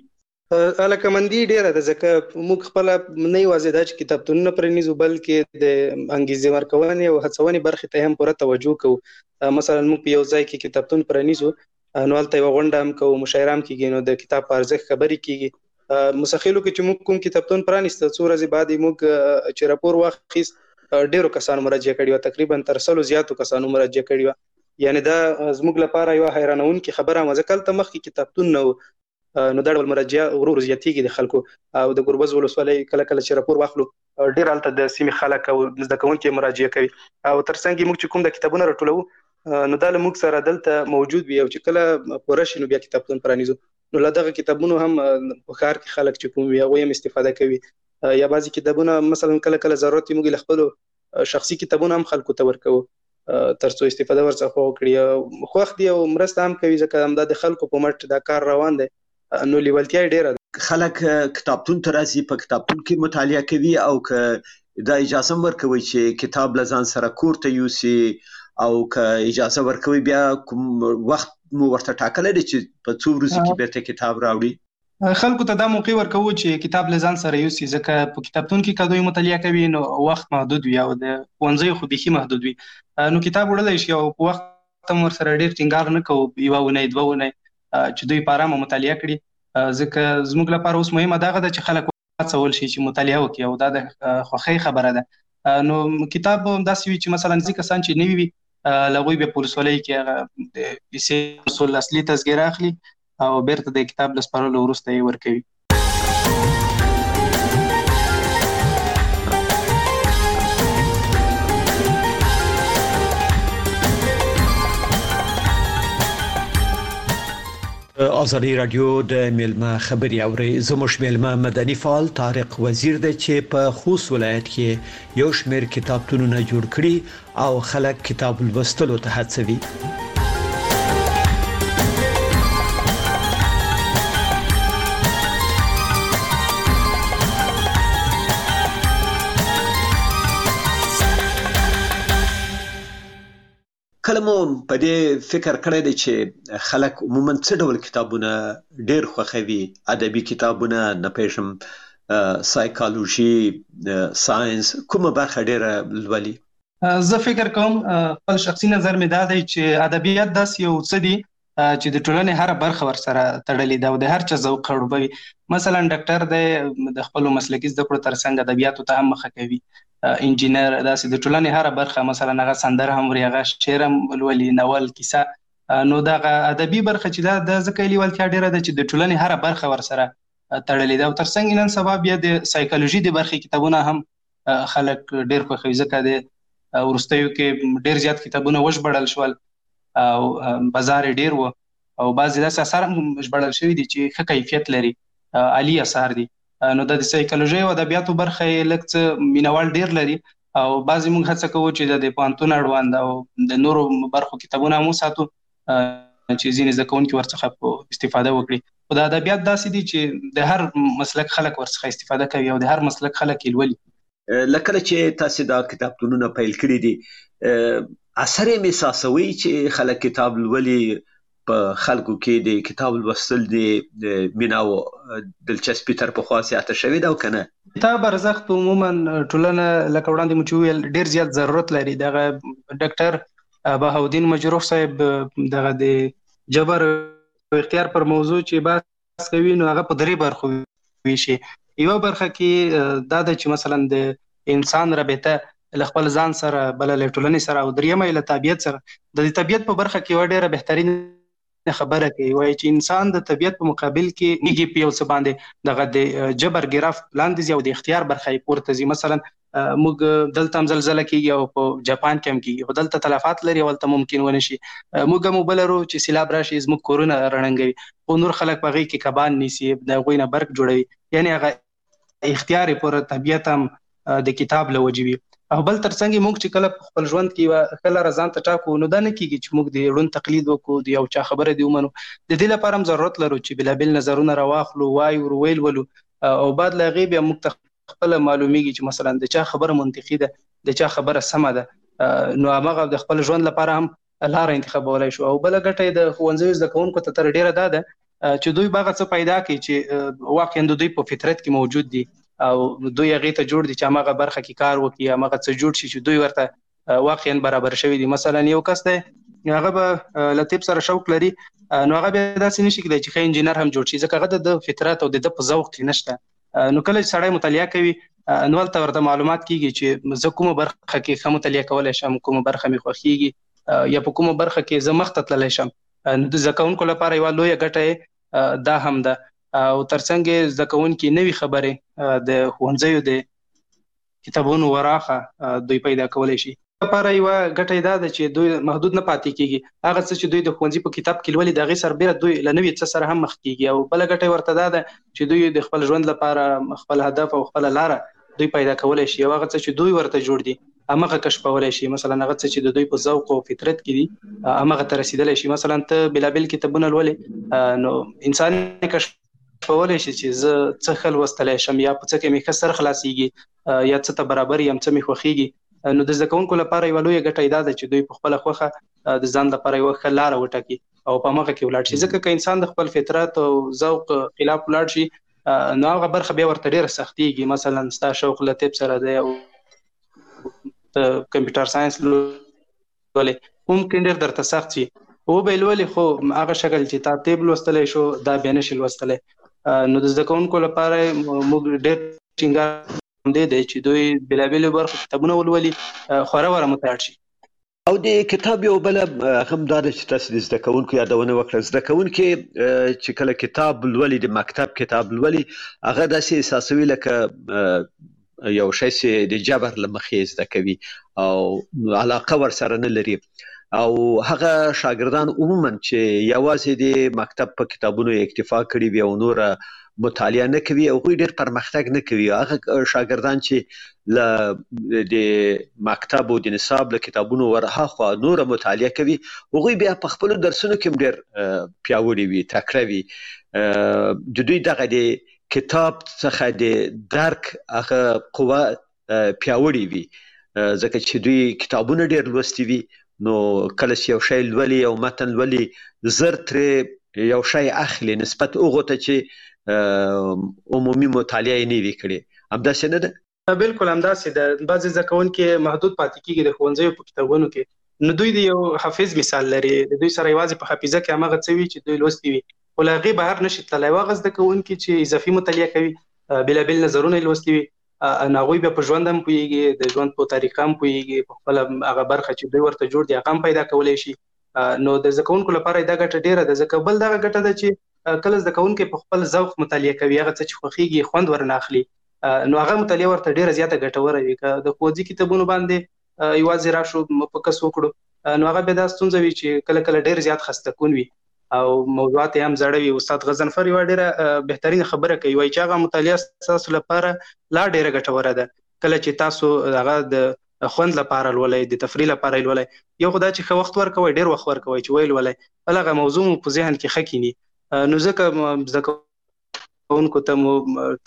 علاقمندي ډیره ده، ځکه موږ خپله نه یوازې دا چې کتابتونونه پرانیزو بلکې د انګیزې ورکونې او هڅونې برخې ته هم پوره توجه کوو. مثلا موږ په یو ځای کې کتابتون پرانیزو نو هلته یوه غونډه هم کوو، مشاعره هم کېږي، نو د کتاب په ارزښت خبرې کېږي. مستقلو کې چې موږ کوم کتابتون پرانیسته څو ورځې بعد یې موږ چې راپور واخیست ډیرو کسانو مراجعه کړې وه، تقریبا تر سلو زیاتو کسانو مراجعه کړې وه. یعنې دا زموږ لپاره یوه حیرانونکې خبره وه، ځکه هلته مخکې کتابتون نه و، نو دا ډول مراجعه ورو ورو زیاتېږي د خلکو. او د ګوربز ولسوالۍ کله کله چې راپور واخلو ډېر هلته د سیمې خلک او زده کوونکي مراجعه کوي. او ترڅنګ یې موږ چې کوم د کتابونه راټولوو نو دا له موږ سره دلته موجود وي، او چې کله پوره شي نو بیا کتابتون پرانیزو. نو له دغه کتابونو هم په ښار کې خلک چې کوم وي هغوی هم استفاده کوي. یا بعضې کتابونه مثلا کله کله ضرورت وي موږ له خپلو شخصي کتابونه هم خلکو ته ورکوو تر څو استفاده ورڅخه وکړي. خوښ دي او مرسته هم کوي، ځکه همدا د خلکو په مټ دا کار روان دی. نو لیوالتیا ډیره ده. خلک کتابتون ته راځي، په کتابتون کې مطالعه کوي، او که دا اجازه هم ورکوي چې کتاب له ځان سره کور ته یوسي، او که اجازه ورکوي بیا کوم وخت مو ورته ټاکلی دی چې په څو ورځو کې بیرته کتاب راوړي؟ خلکو ته دا موقع ورکوو چې کتاب له ځان سره یوسي، ځکه په کتابتون کې که دوی مطالعه کوي نو وخت محدود وي او د ښوونځیو خو بیخي محدود وي. نو کتاب وړلی شي او په وخت هم ورسره ډېر ټینګار نه کوو، یوه اونۍ دوه اونۍ چې دوی په ارامه مطالعه کړي، ځکه زموږ لپاره اوس مهمه دغه ده چې خلک وهڅول شي چې مطالعه وکړي، او دا د خوښۍ خبره ده. نو کتاب به همداسې وي چې مثلا ځینې کسان چې نوي وي له هغوی بیا په ولسوالۍ کې هغه د لیسې اصول اصلي تذکره اخلي او بیرته د کتاب له سپارلو وروسته یې ورکوي. آزادی رادیو د میلمه خبري اوري. زموږ میلمه مدني فعال طارق وزیر دی چې په خوست ولایت کې یو شمېر کتابتونونه جوړ کړي او خلک کتاب لوستلو ته هڅوي. کله مو په دې فکر کړی دی چې خلک عموما څه ډول کتابونه ډېر خوښوي؟ ادبي کتابونه، نه پېژنم سایکالوژي، ساینس، کومه برخه ډېره لولي؟ زه فکر کوم خپل شخصي نظر مې دا دی چې ادبیات داسې یو څه دي چې د ټولنې هر برخه ورسره تړلې ده او د هر چا ذوق خړوبوي. مثلا ډاکټر دی د خپل مسلکي زده کړو ترڅنګ ادبیاتو ته هم مخه کوي، انجینر داسې د ټولنې هر برخه مثلا هغه سندره هم وري، هغه شعر هم ولولي، ناول، کیسه. نو دغه ادبي برخه چې دا د ځکه لیوالتیا ډیره ده چې د ټولنې هر برخه ورسره تړلې ده. او ترڅنګ نن سبا بیا د سایکالوژي د برخې کتابونه هم خلک ډیر خوښوي، ځکه د وروستیو کې ډیر زیات کتابونه وژبړل شول او بازار ډیر و او بعضې داسې اثار هم ژبړل شوي دي چې ښه کیفیت لري، عالي اثار دي. نو د سایکالوژي او ادبیاتو برخه یې لږ څه مینوال ډیر لري او بعضې موږ هڅه کوو چې د پوهنتون اړوند او د نورو برخو کتابونه هم وساتو چې ځینې زده کوونکي ورڅخه استفاده وکړي. خو د ادبیات داسې دي چې د هر مسلک خلک ورڅخه استفاده کوي او د هر مسلک خلک یې لولي. لکه چې تاسو دا کتابتونونه پیل کړي دي، اثر یې محسوسوي چې خلک کتاب لولي، په خلکو کې د کتاب لوستل د مینه او دلچسپي تر پخوا زیاته شوې ده او که نه؟ کتاب ارزښت عموما ټولنه لکه وړاندې مو چې وویل ډېر زیات ضرورت لري. دغه ډاکټر بهاودین مجروح صاحب دغه د جبر او اختیار پر موضوع چې بحث کوي نو هغه په درې برخو ویشي. یوه برخه کې دا ده چې مثلا د انسان رابطه له خپل ځان سره، بله له ټولنې سره، او دریمه له طبیعت سره. د طبیعت په برخه کې یوه ډېره بهترین خبره کوي، وایي چې انسان د طبیعت په مقابل کې نیږي په یو څه باندې دغه د جبر ګراف لاندې ځي او د اختیار برخه یې پورته ځي. مثلا موږ دلته هم زلزله کېږي او په جاپان کې هم کېږي، خو دلته تلفات لري او هلته ممکن ونه شي. موږ هم اوبه لرو چې سیلاب راشي زموږ کورونه ړنګوي، خو نور خلک په هغې کې کبان نیسي، د هغوی نه برق جوړوي. یعنې هغه اختیار یې پر طبیعت هم د کتاب له وجې وي. او بل ترڅنګ موږ چې کله په خپل ژوند کې کله رضان ته ټاکو نو دا نه کېږي چې موږ د ړوند تقلید وکړو، د یو چا خبره دې ومنو. د دې لپاره هم ضرورت لرو چې بېلابېل نظرونه راواخلو، وایو، ورویل ولو او بعد له هغې بیا موږ ته خپله معلومیږي چې مثلا د چا خبره منطقي ده، د چا خبره سمه ده. نو هماغه د خپل ژوند لپاره هم لاره انتخابولی شو. او بله ګټه یې د ښوونځیو زده کوونکو ته تر ډېره دا ده چې دوی به هغه څه پیدا کړي چې واقعا د دوی په فطرت کې موجود دي او دوی هغې ته جوړ دي چې هماغه برخه کې کار وکړي، هماغه څه جوړ شي چې دوی ورته واقعا برابر شوي دي. مثلا یو کس دی هغه به له طب سره شوق لري، نو هغه بیا داسې نشي کېدی چې ښه انجینر هم جوړ شي، ځکه هغه د فطرت او د ده په ذوق کې نشته. نو کله چې سړی مطالعه کوي نو هلته ورته معلومات کېږي چې زه کومه برخه کې ښه مطالعه کولی شم، کومه برخه مې خوښېږي، یا په کومه برخه کې زه مخته تللی شم. نو د زده کوونکو لپاره یوه لویه ګټه دا هم ده. او ترڅنګ زده کوونکي نوي خبرې د ښوونځیو د کتابونو وراخه دوی پیدا کولی شي. لپاره یوه ګټه دا ده چې دوی محدود نه پاتې کېږي، هغه څه چې دوی د ښوونځي په کتاب کې لولي د هغې سربیره دوی له نوي څه سره هم مخ کېږي. او بله ګټه ورته دا ده چې دوی د خپل ژوند لپاره خپل هدف او خپله لاره دوی پیدا کولی شي، او هغه څه چې دوی ورته جوړ دي همغه کشفولی شي. مثلا هغه څه چې د دوی په ذوق او فطرت کې دي همغه ته رسېدلی شي. مثلا ته بېلابېل کتابونه لولې نو انسان کشف کولی شي چې زه څه ښه لوستلی شم، یا په څه کې مې ښه سر خلاصېږي، یا څه ته برابر یم، څه مې خوښېږي. نو د زده کوونکو لپاره یوه لویه ګټه دا ده چې دوی په خپله خوښه د ځان لپاره یوه ښه لاره وټاکي او په همغه کې ولاړ شي. ځکه که انسان د خپل فطرت او ذوق خلاف ولاړ شي نو هغه برخه بیا ورته ډېره سختېږي. مثلا ستا شوق له طب سره دی او د کمپیوټر ساینس لولې ممکن ډېر درته سخت شي، وبه یې لولې خو هغه شکل چې تا طب لوستلی شو دا بیا نشي لوستلی. نو د زده کوونکو لپاره موږ ډېر ټینګار همدې دی چې دوی بېلابېلو برخو کتابونه ولولي، خورا وره مطالعه شي. او د کتاب یو بله هم دا ده چې تاسو د زده کوونکو یادونه وکړه. زده کوونکي چې کله کتاب لولي، د مکتب کتاب لولي، هغه داسې احساسوي لکه یو شی چې د جبر له مخې زده کوي او علاقه ورسره نه لري. او هغه شاګردان عموما چې یوازې د مکتب په کتابونو اکتفا کړي وي او نوره مطالعه نه کوي، هغوی ډېر پرمختګ نه کوي. هغه شاګردان چې له د مکتب او د نصاب له کتابونو ورهاخوا نوره مطالعه کوي، هغوی بیا په خپلو درسونو کې هم ډېر پیاوړي وي، تکړه وي. د دوی دغه د کتاب څخه د درک هغه قوه پیاوړې وي، ځکه چې دوی کتابونه ډېر لوستي وي. نو کله چې یو شی لولي او متن لولي زر ترې یو شی اخلي نسبت هغو ته چې عمومي مطالعه یې نه وي کړې. همداسې نه ده؟ بالکل همداسې ده. بعضې زده کوونکي محدود پاتې کېږي د ښوونځیو په کتابونو کې نو دوی د یو حافظ مثال لري، د دوی سره یوازې په حافظه کې هماغه څه وي چې دوی لوستي وي، خو له هغې بهر نشي تللی. هغه زده کوونکي چې اضافي مطالعه کوي، بېلابېل نظرونه یې لوستي وي، نو هغوی بیا په ژوند هم پوهېږي، د ژوند په طریقه هم پوهېږي، په خپله هغه برخه چې دوی ورته جوړ دي هغه هم پیدا کولی شي. نو د زده کوونکو لپاره دا ګټه ډېره ده، ځکه بل دغه ګټه ده چې کله زده کوونکی په خپل ذوق مطالعه کوي، هغه څه چې خوښېږي خوند ورنه اخلي، نو هغه مطالعه ورته ډېره زیاته ګټوره وي. که د ښوونځي کتابونو باندې یوازې راشو فوکس وکړو، نو هغه بیا دا ستونزه وي چې کله کله ډېر زیات خسته کون وي او موضوعات یې هم زړه وي. استاد غضنفر یوه ډېره بهترینه خبره کوي، وایي چې هغه مطالعه ستاسو لپاره لا ډېره ګټوره ده کله چې تاسو هغه د خوند لپاره لولئ، د تفریح لپاره لولئ. یو خو دا چې ښه وخت ورکوئ، ډېر وخت ورکوئ چې ویې لولئ، بل هغه موضوع مو په ذهن کې ښه کیني. نو ځکه زده کوونکو ته مو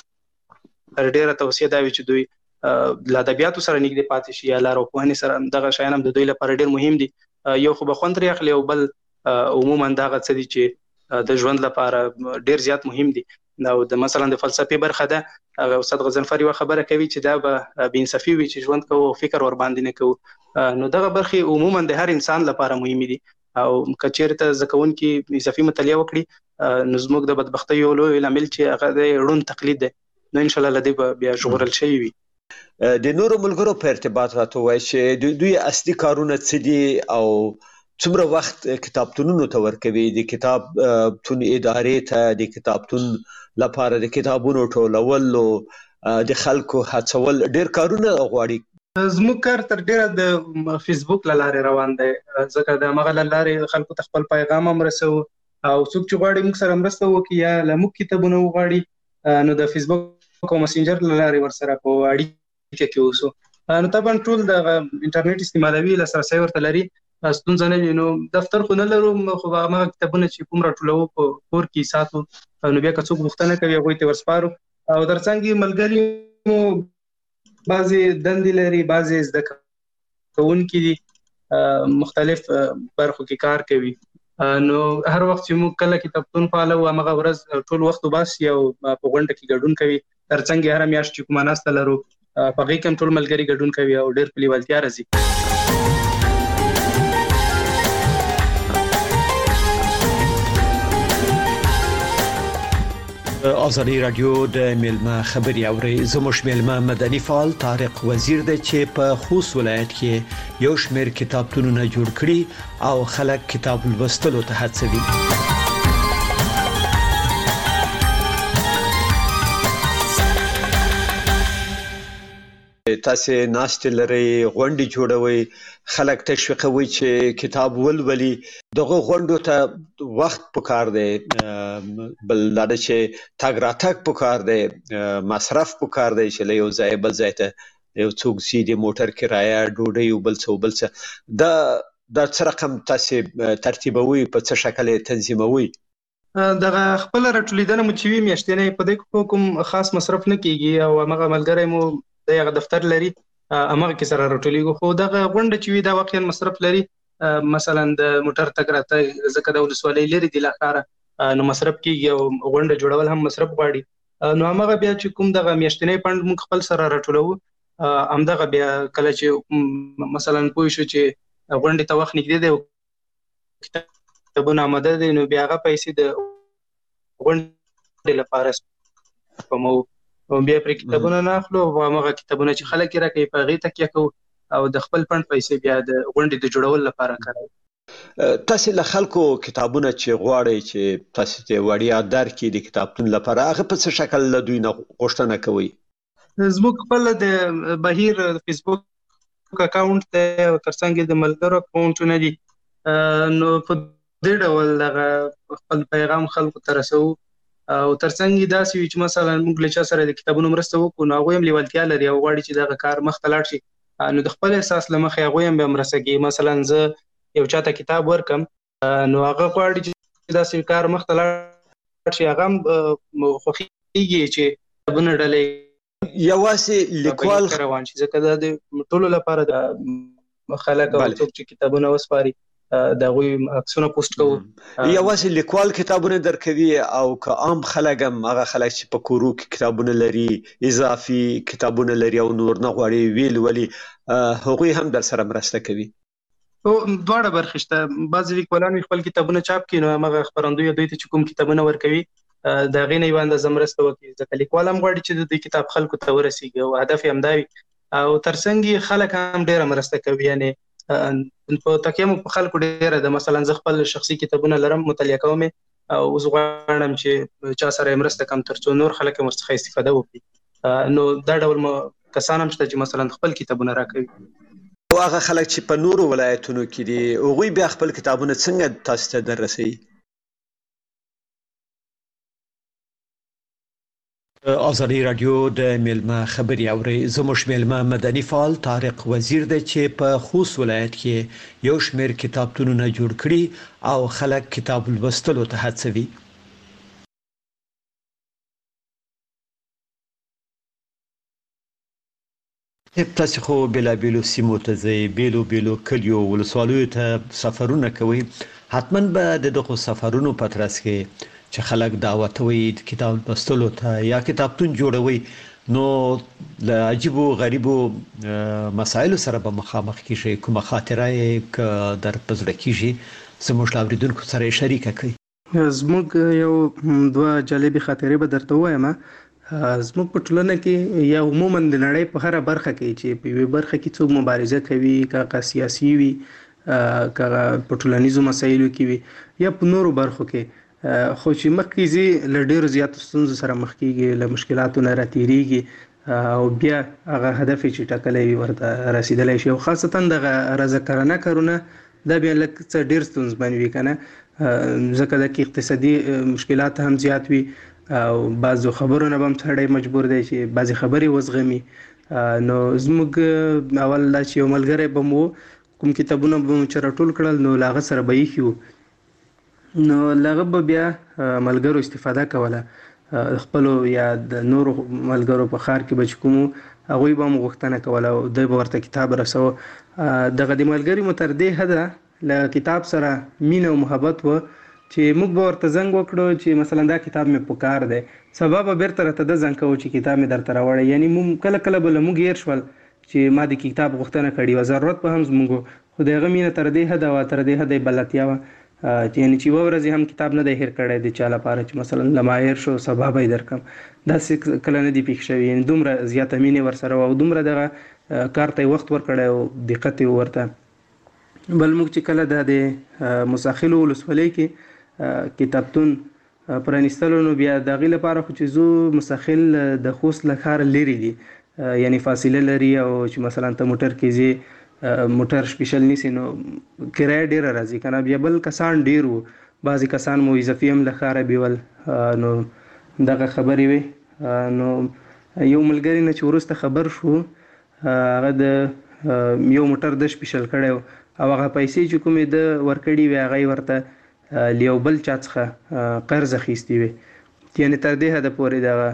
ډېره توصیه دا وي چې دوی له ادبیاتو سره نږدې پاتې شي، یا لارښوونې سره دغه شیان هم د دوی لپاره ډېر مهم دي. یو خو به خوند ترې اخلي، او بل عموما دغه څه دي چې د ژوند لپاره ډېر زیات مهم دي. او د مثلا د فلسفې برخه ده، هغه استاد غضنفر یوه خبره کوي چې دا به بېانصافي وي چې ژوند کوو او فکر ورباندې نه کوو. نو دغه برخې عموما د هر انسان لپاره مهمې دي، او که چېرته زده کوونکي اضافي مطالعه وکړي، نو زموږ د بدبختۍ یو لوی لامل چې هغه د ړوند تقلید دی، نو انشاءالله له دې به بیا ژغورل شوي وي. د نورو ملګرو په ارتباط راته ووایي چې دوی اصلي کارونه څه دي او څومره وخت کتابتونونو ته ورکوي، د کتابتون ادارې ته، د کتابتون لپاره د کتابونو ټولولو، د خلکو هڅول، ډېر کارونه غواړي. زموږ کار تر ډېره د فیسبوک له لارې روان دی، ځکه د همغه له لارې خلکو ته خپل پیغام هم رسوو، او څوک چې غواړي موږ سره مرسته وکړي یا له موږ کتابونه وغواړي، نو د فیسبوک او مسنجر له لارې ورسره په اړیکه کې اوسو. نو طبعا ټول د انټرنیټ استعمالوي، لاسرسی ورته لري، ستونزه نه وي. نو دفتر خو نه لرو، خو هغه کتابونه چې کوم راټولوو په کور کې ساتو، نو بیا که څوک پوښتنه کوي هغوی ته ورسپارو. او ترڅنګ ملګري مو بعضې دندې لري، بعضې زده کوونکي دي، مختلف برخو کې کار کوي. نو هر وخت چې موږ کله کتابتون فعاله وو، همغه ورځ ټول وخت وباسي او په غونډه کې ګډون کوي. ترڅنګ یې هره میاشت چې کومه ناسته لرو، په هغې کې هم ټول ملګري ګډون کوي او ډېر په لیوالتیا راځي. آزادی رادیو د میلمه خبري اوري. زموږ میلمه مدني فعال طارق وزیر دی چې په خوست ولایت کې یو شمېر کتابتونونه جوړ کړي او خلک کتاب لوستلو ته هڅوي. تاسو ناشته لري، غونډې جوړوي، خلک تشویقوي چې کتاب ولولي. دغه غونډو ته وخت پکار دی، بل دا چې تګ راتګ پکار دی، مصرف پکار دی چې له یو ځای بل ځای ته یو څوک ځي، د موټر کرایه، ډوډۍ او بل څه بل څه. دا دا څه رقم تاسو ترتیبوي، په څه شکل یې تنظیموي؟ دغه خپله راټولېدنه مو چې وي میاشتنۍ، په دې کوم خاص مصرف نه کېږي، او همغه ملګری مو د هغه دفتر لري، همغه کې سره راټولېږو. خو دغه غونډه چې وي دا واقعا مصرف لري، مثلا د موټر تګ راتګ، ځکه د ولسوالۍ لرې دي له ښاره، نو مصرف کېږي، او غونډه جوړول هم مصرف غواړي. نو همغه بیا چې کوم دغه میاشتنی فنډ موږ خپل سره راټولوو، همدغه بیا کله چې مثلا پوه شو چې غونډې ته وخت نږدې دی او کتابونه آماده دي، نو بیا هغه پیسې د غونډې لپاره سپموو، بیا پرې کتابونه نه اخلو، او همغه کتابونه چې خلک یې راکوي په هغې تکیه کوو، او د خپل فنډ پیسې بیا د غونډې د جوړولو لپاره کاروو. تاسو له خلکو کتابونه چې غواړئ چې تاسو ته وړیا درکړي د کتابتون لپاره، هغه په څه شکل له دوی نه غوښتنه کوئ؟ زموږ خپل د بهیر فیسبوک اکاونټ دی، او ترڅنګ یې د ملګرو اکاونټونه دي. نو په دې ډول دغه خپل پیغام خلکو ته رسوو، او ترڅنګ یې داسې وي چې مثلا موږ له چا سره د کتابونو مرسته وکړو، نو هغوی هم لیوالتیا لري او غواړي چې دغه کار مخ ته لاړ شي، نو د خپل احساس له مخې هغوی هم بیا مرسته کوي. مثلا زه یو چاته کتاب ورکم، نو هغه غواړي چې داسې کار مخ ته لاړ شي، هغه هم خوښېږي چې کتابونه ډلې یوازې لیکوال روان شي، ځکه دا د ټولو لپاره د خلک او څوک چې کتابونه وسپاري د هغوی عکسونه پوسټ کوو. یوازې لیکوال کتابونه درکوي، او که عام خلک هم، هغه خلک چې په کورو کې کتابونه لري، اضافي کتابونه لري او نور نه غواړي ویې لولي، هغوی هم در سره مرسته کوي؟ او دواړه برخې شته. بعضې لیکوالان خپل کتابونه چاپ کړي نو همغه خپرندوی دوی ته چې کوم کتابونه ورکوي د هغې نه یوه اندازه مرسته وکړي، ځکه لیکوال هم غواړي چې د دوی کتاب خلکو ته ورسېږي او هدف یې همدا وي. او ترڅنګ یې خلک هم ډېره مرسته کوي، یعنې په تکیه مو په خلکو ډېره ده. مثلا زه خپل شخصي کتابونه لرم، مطالعه کوم او اوس غواړم چې چا سره یې مرسته کوم تر څو نور خلک هم ورڅخه استفاده وکړي. نو دا ډول کسان هم شته چې مثلا خپل کتابونه راکوي. او هغه خلک چې په نورو ولایتونو کې دي هغوی بیا خپل کتابونه څنګه تاسو ته در رسوي؟ آزادی رادیو د میلمه خبري اوري. زموږ میلمه مدني فعال طارق وزیر دی چې په خوست ولایت کې یو شمېر کتابتونونه جوړ کړي او خلک کتاب لوستلو ته هڅوي. تاسو خو بېلابېلو سیمو ته ځئ، بېلو بېلو کلیو ولسوالیو ته سفرونه کوئ، حتما به د دغو سفرونو په ترڅ کې چې خلک دعوتوي کتاب لوستلو ته یا کتابتون جوړوي، نو له عجیبو غریبو مسایلو سره به مخامخ کیږي. کومه خاطره یې در په زړه کیږي زموږ له اورېدونکو سره یې شریکه کړئ. زموږ یو دوه جالبې خاطرې به درته ووایم. زموږ په ټولنه کې یا عموما د نړۍ په هره برخه کې چې په یوې برخه کې څوک مبارزه کوي، که سیاسي وي، که په ټولنیزو مسایلو کې وي یا په نورو برخو کې، خو چې مخکې ځي له ډېرو زیاتو ستونزو سره مخ کېږي، له مشکلاتو نه راتېرېږي او بیا هغه هدف یې چې ټاکلی وي ورته رسېدلی شي. او خاصتا دغه رضاکارانه کارونه دا بیا لږ څه ډېر ستونزمن وي که نه، ځکه دا کې اقتصادي مشکلات هم زیات وي او بعضو خبرونه به هم سړی مجبور دی چې بعضې خبرې وزغمي. نو زموږ اول دا چې یو ملګری به مو کوم کتابونه به مو چې راټول کړل نو له هغه سره به ایښي وو، نو له هغه به بیا ملګرو استفاده کوله، خپلو یا د نورو ملګرو په ښار کې به چې کوم هغوی به هم غوښتنه کوله او دوی به ورته کتاب رسوه. دغه د ملګري مو تر دې حده له کتاب سره مینه او محبت و چې موږ به ورته زنګ وکړو چې مثلا دا کتاب مې په کار دی، سبا به بیرته راته ده زنګ کوو چې کتاب مې درته راوړی. یعنې موږ کله کله به له موږ هېر شول چې ما د کتاب غوښتنه کړې وه، ضرورت به هم زموږ، خو د هغه مینه تر دې حده وه، تر دې حده یې بلدتیا وه یعنې چې یوه ورځ هم کتاب نه دی هېر کړی د چا لپاره چې مثلا له ما هېر شو سبا به یې درکړم. داسې کله نه دي پېښ شوي، یعنې دومره زیاته مینې ورسره وه او دومره دغه کار ته یې وخت ورکړی او دقت یې ورته. بل موږ چې کله دا د موساخیلو ولسوالۍ کې کتابتون پرانیستلو نو بیا د هغې لپاره خو چې زه موساخیل د خوست له ښاره لرې دي، یعنې فاصله لري او چې مثلا ته موټر کې ځې موټر سپیشل نیسي نو کرایه ډېره راځي که نه. بیا بل کسان ډېر وو، بعضې کسان مو اضافي هم له ښاره بیول، نو دغه خبرې وې. نو یو ملګري نه چې وروسته خبر شو هغه د یو موټر د سپیشل کړی و او هغه پیسې چې کومې د ورکړي وې هغه یې ورته له یو بل چا څخه قرض اخیستې وې، یعنې تر دې حده پورې دغه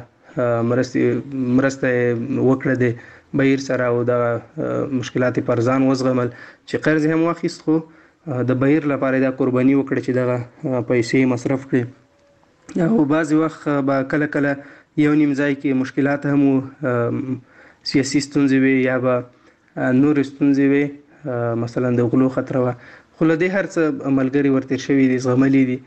مرستې مرسته یې وکړه د بهیر سره او دغه مشکلات پر ځان وزغمل چې قرض هم واخیست، خو د بهیر لپاره دا قرباني وکړه چې دغه پیسې مصرف کړي. او بعضې وخت به کله کله یو نیم ځای کې مشکلات هم وو، سیاسي ستونزې وې یا به نورې ستونزې وې، مثلا د غلو خطره وه، خو له دې هر څه ملګري ورتېر شوي دي، زغملي دي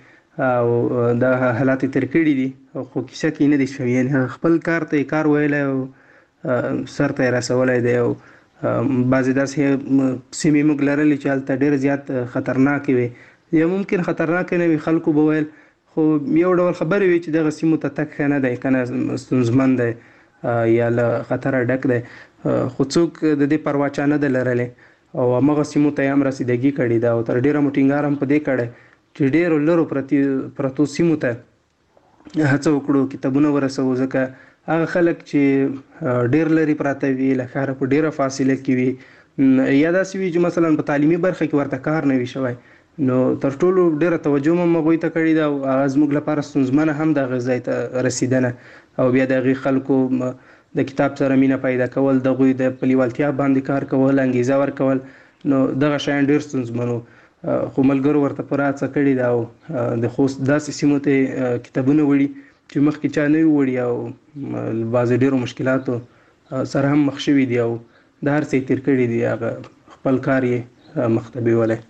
او دا حالات یې تېر کړي دي، خو کیسه کې نه دي شوي، یعنې خپل کار ته یې کار ویلی او سر ته یې رسولی دی. او بعضې داسې سیمې موږ لرلې چې هلته ډېر زیات خطرناکې وې، یا ممکن خطرناکې نه وي، خلکو به ویل، خو یو ډول خبرې وي چې دغه سیمو ته تګ ښه نه دی که نه، ستونزمن دی یا له خطره ډک دی، خو څوک د دې پروا چا نه ده لرلې او همغه سیمو ته یې هم رسیدګي کړې ده او تر ډېره مو ټینګار هم په دې کړی چې ډېرو لرو پرتو سیمو ته هڅه وکړو کتابونه ورسوو، ځکه هغه خلک چې ډېر لرې پراته وي، له ښاره په ډېره فاصله کې وي، یا داسې وي چې مثلا په تعلیمي برخه کې ورته کار نه وي شوی، نو تر ټولو ډېره توجه مو هغوی ته کړې ده او هغه زموږ لپاره ستونزمنه هم د هغه ځای ته رسېدنه او بیا د هغې خلکو د کتاب سره مینه پیدا کول، د هغوی د په لیوالتیا باندې کار کول، انګیزه ورکول، نو دغه شیان ډېر ستونزمن وو. خو ملګرو ورته پوره هڅه کړې ده او د خوست داسې سیمو ته کتابونه وړي چې مخکې چا نه وي وړي او بعضې ډېرو مشکلاتو سره هم مخ شوي دي او د هر څه یې تېر کړي دي، هغه خپل کار یې مخته بیولای.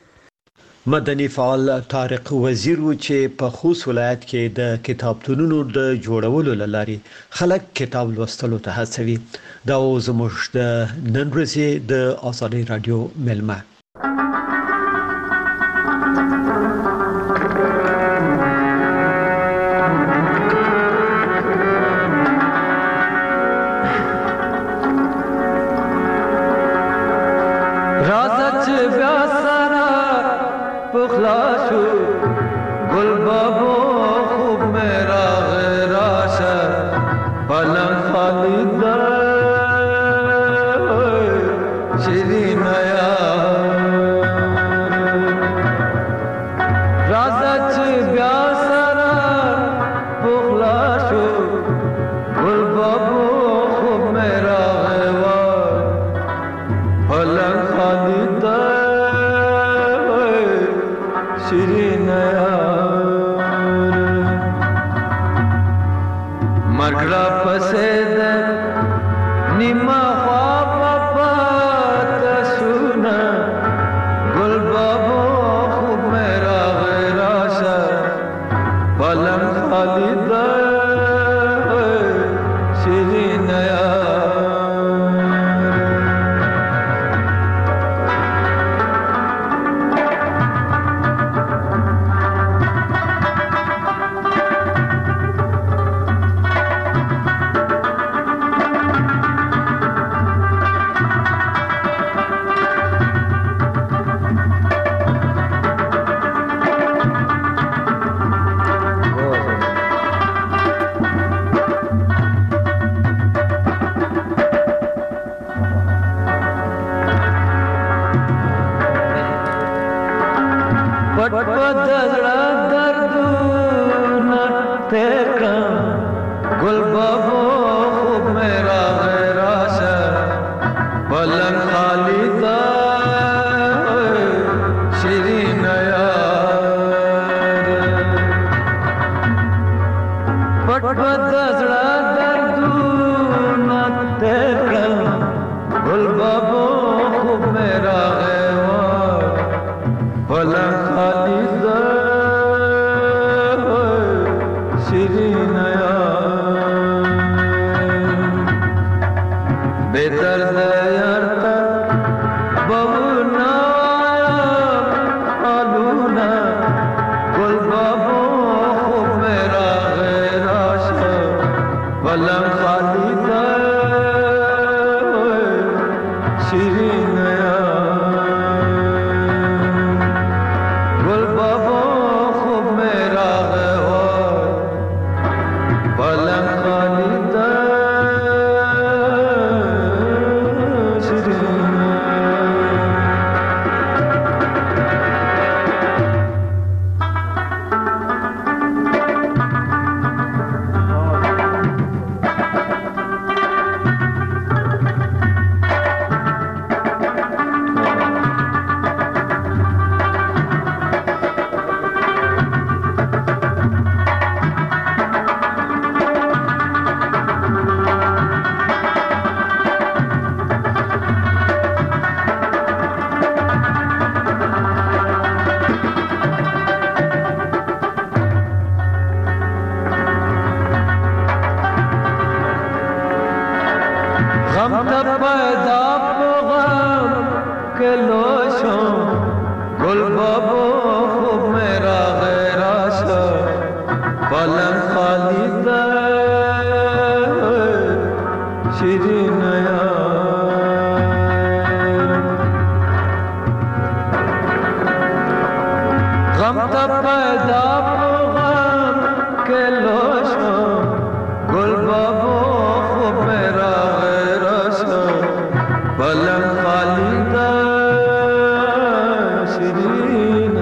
مدني فعال طارق وزیر و چې په خوست ولایت کې د کتابتونونو د جوړولو لاري خلک کتاب لوستلو ته هڅوي. دا زموږ د نن ورځې د آزادي رادیو ملما.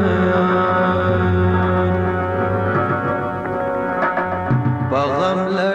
Bagam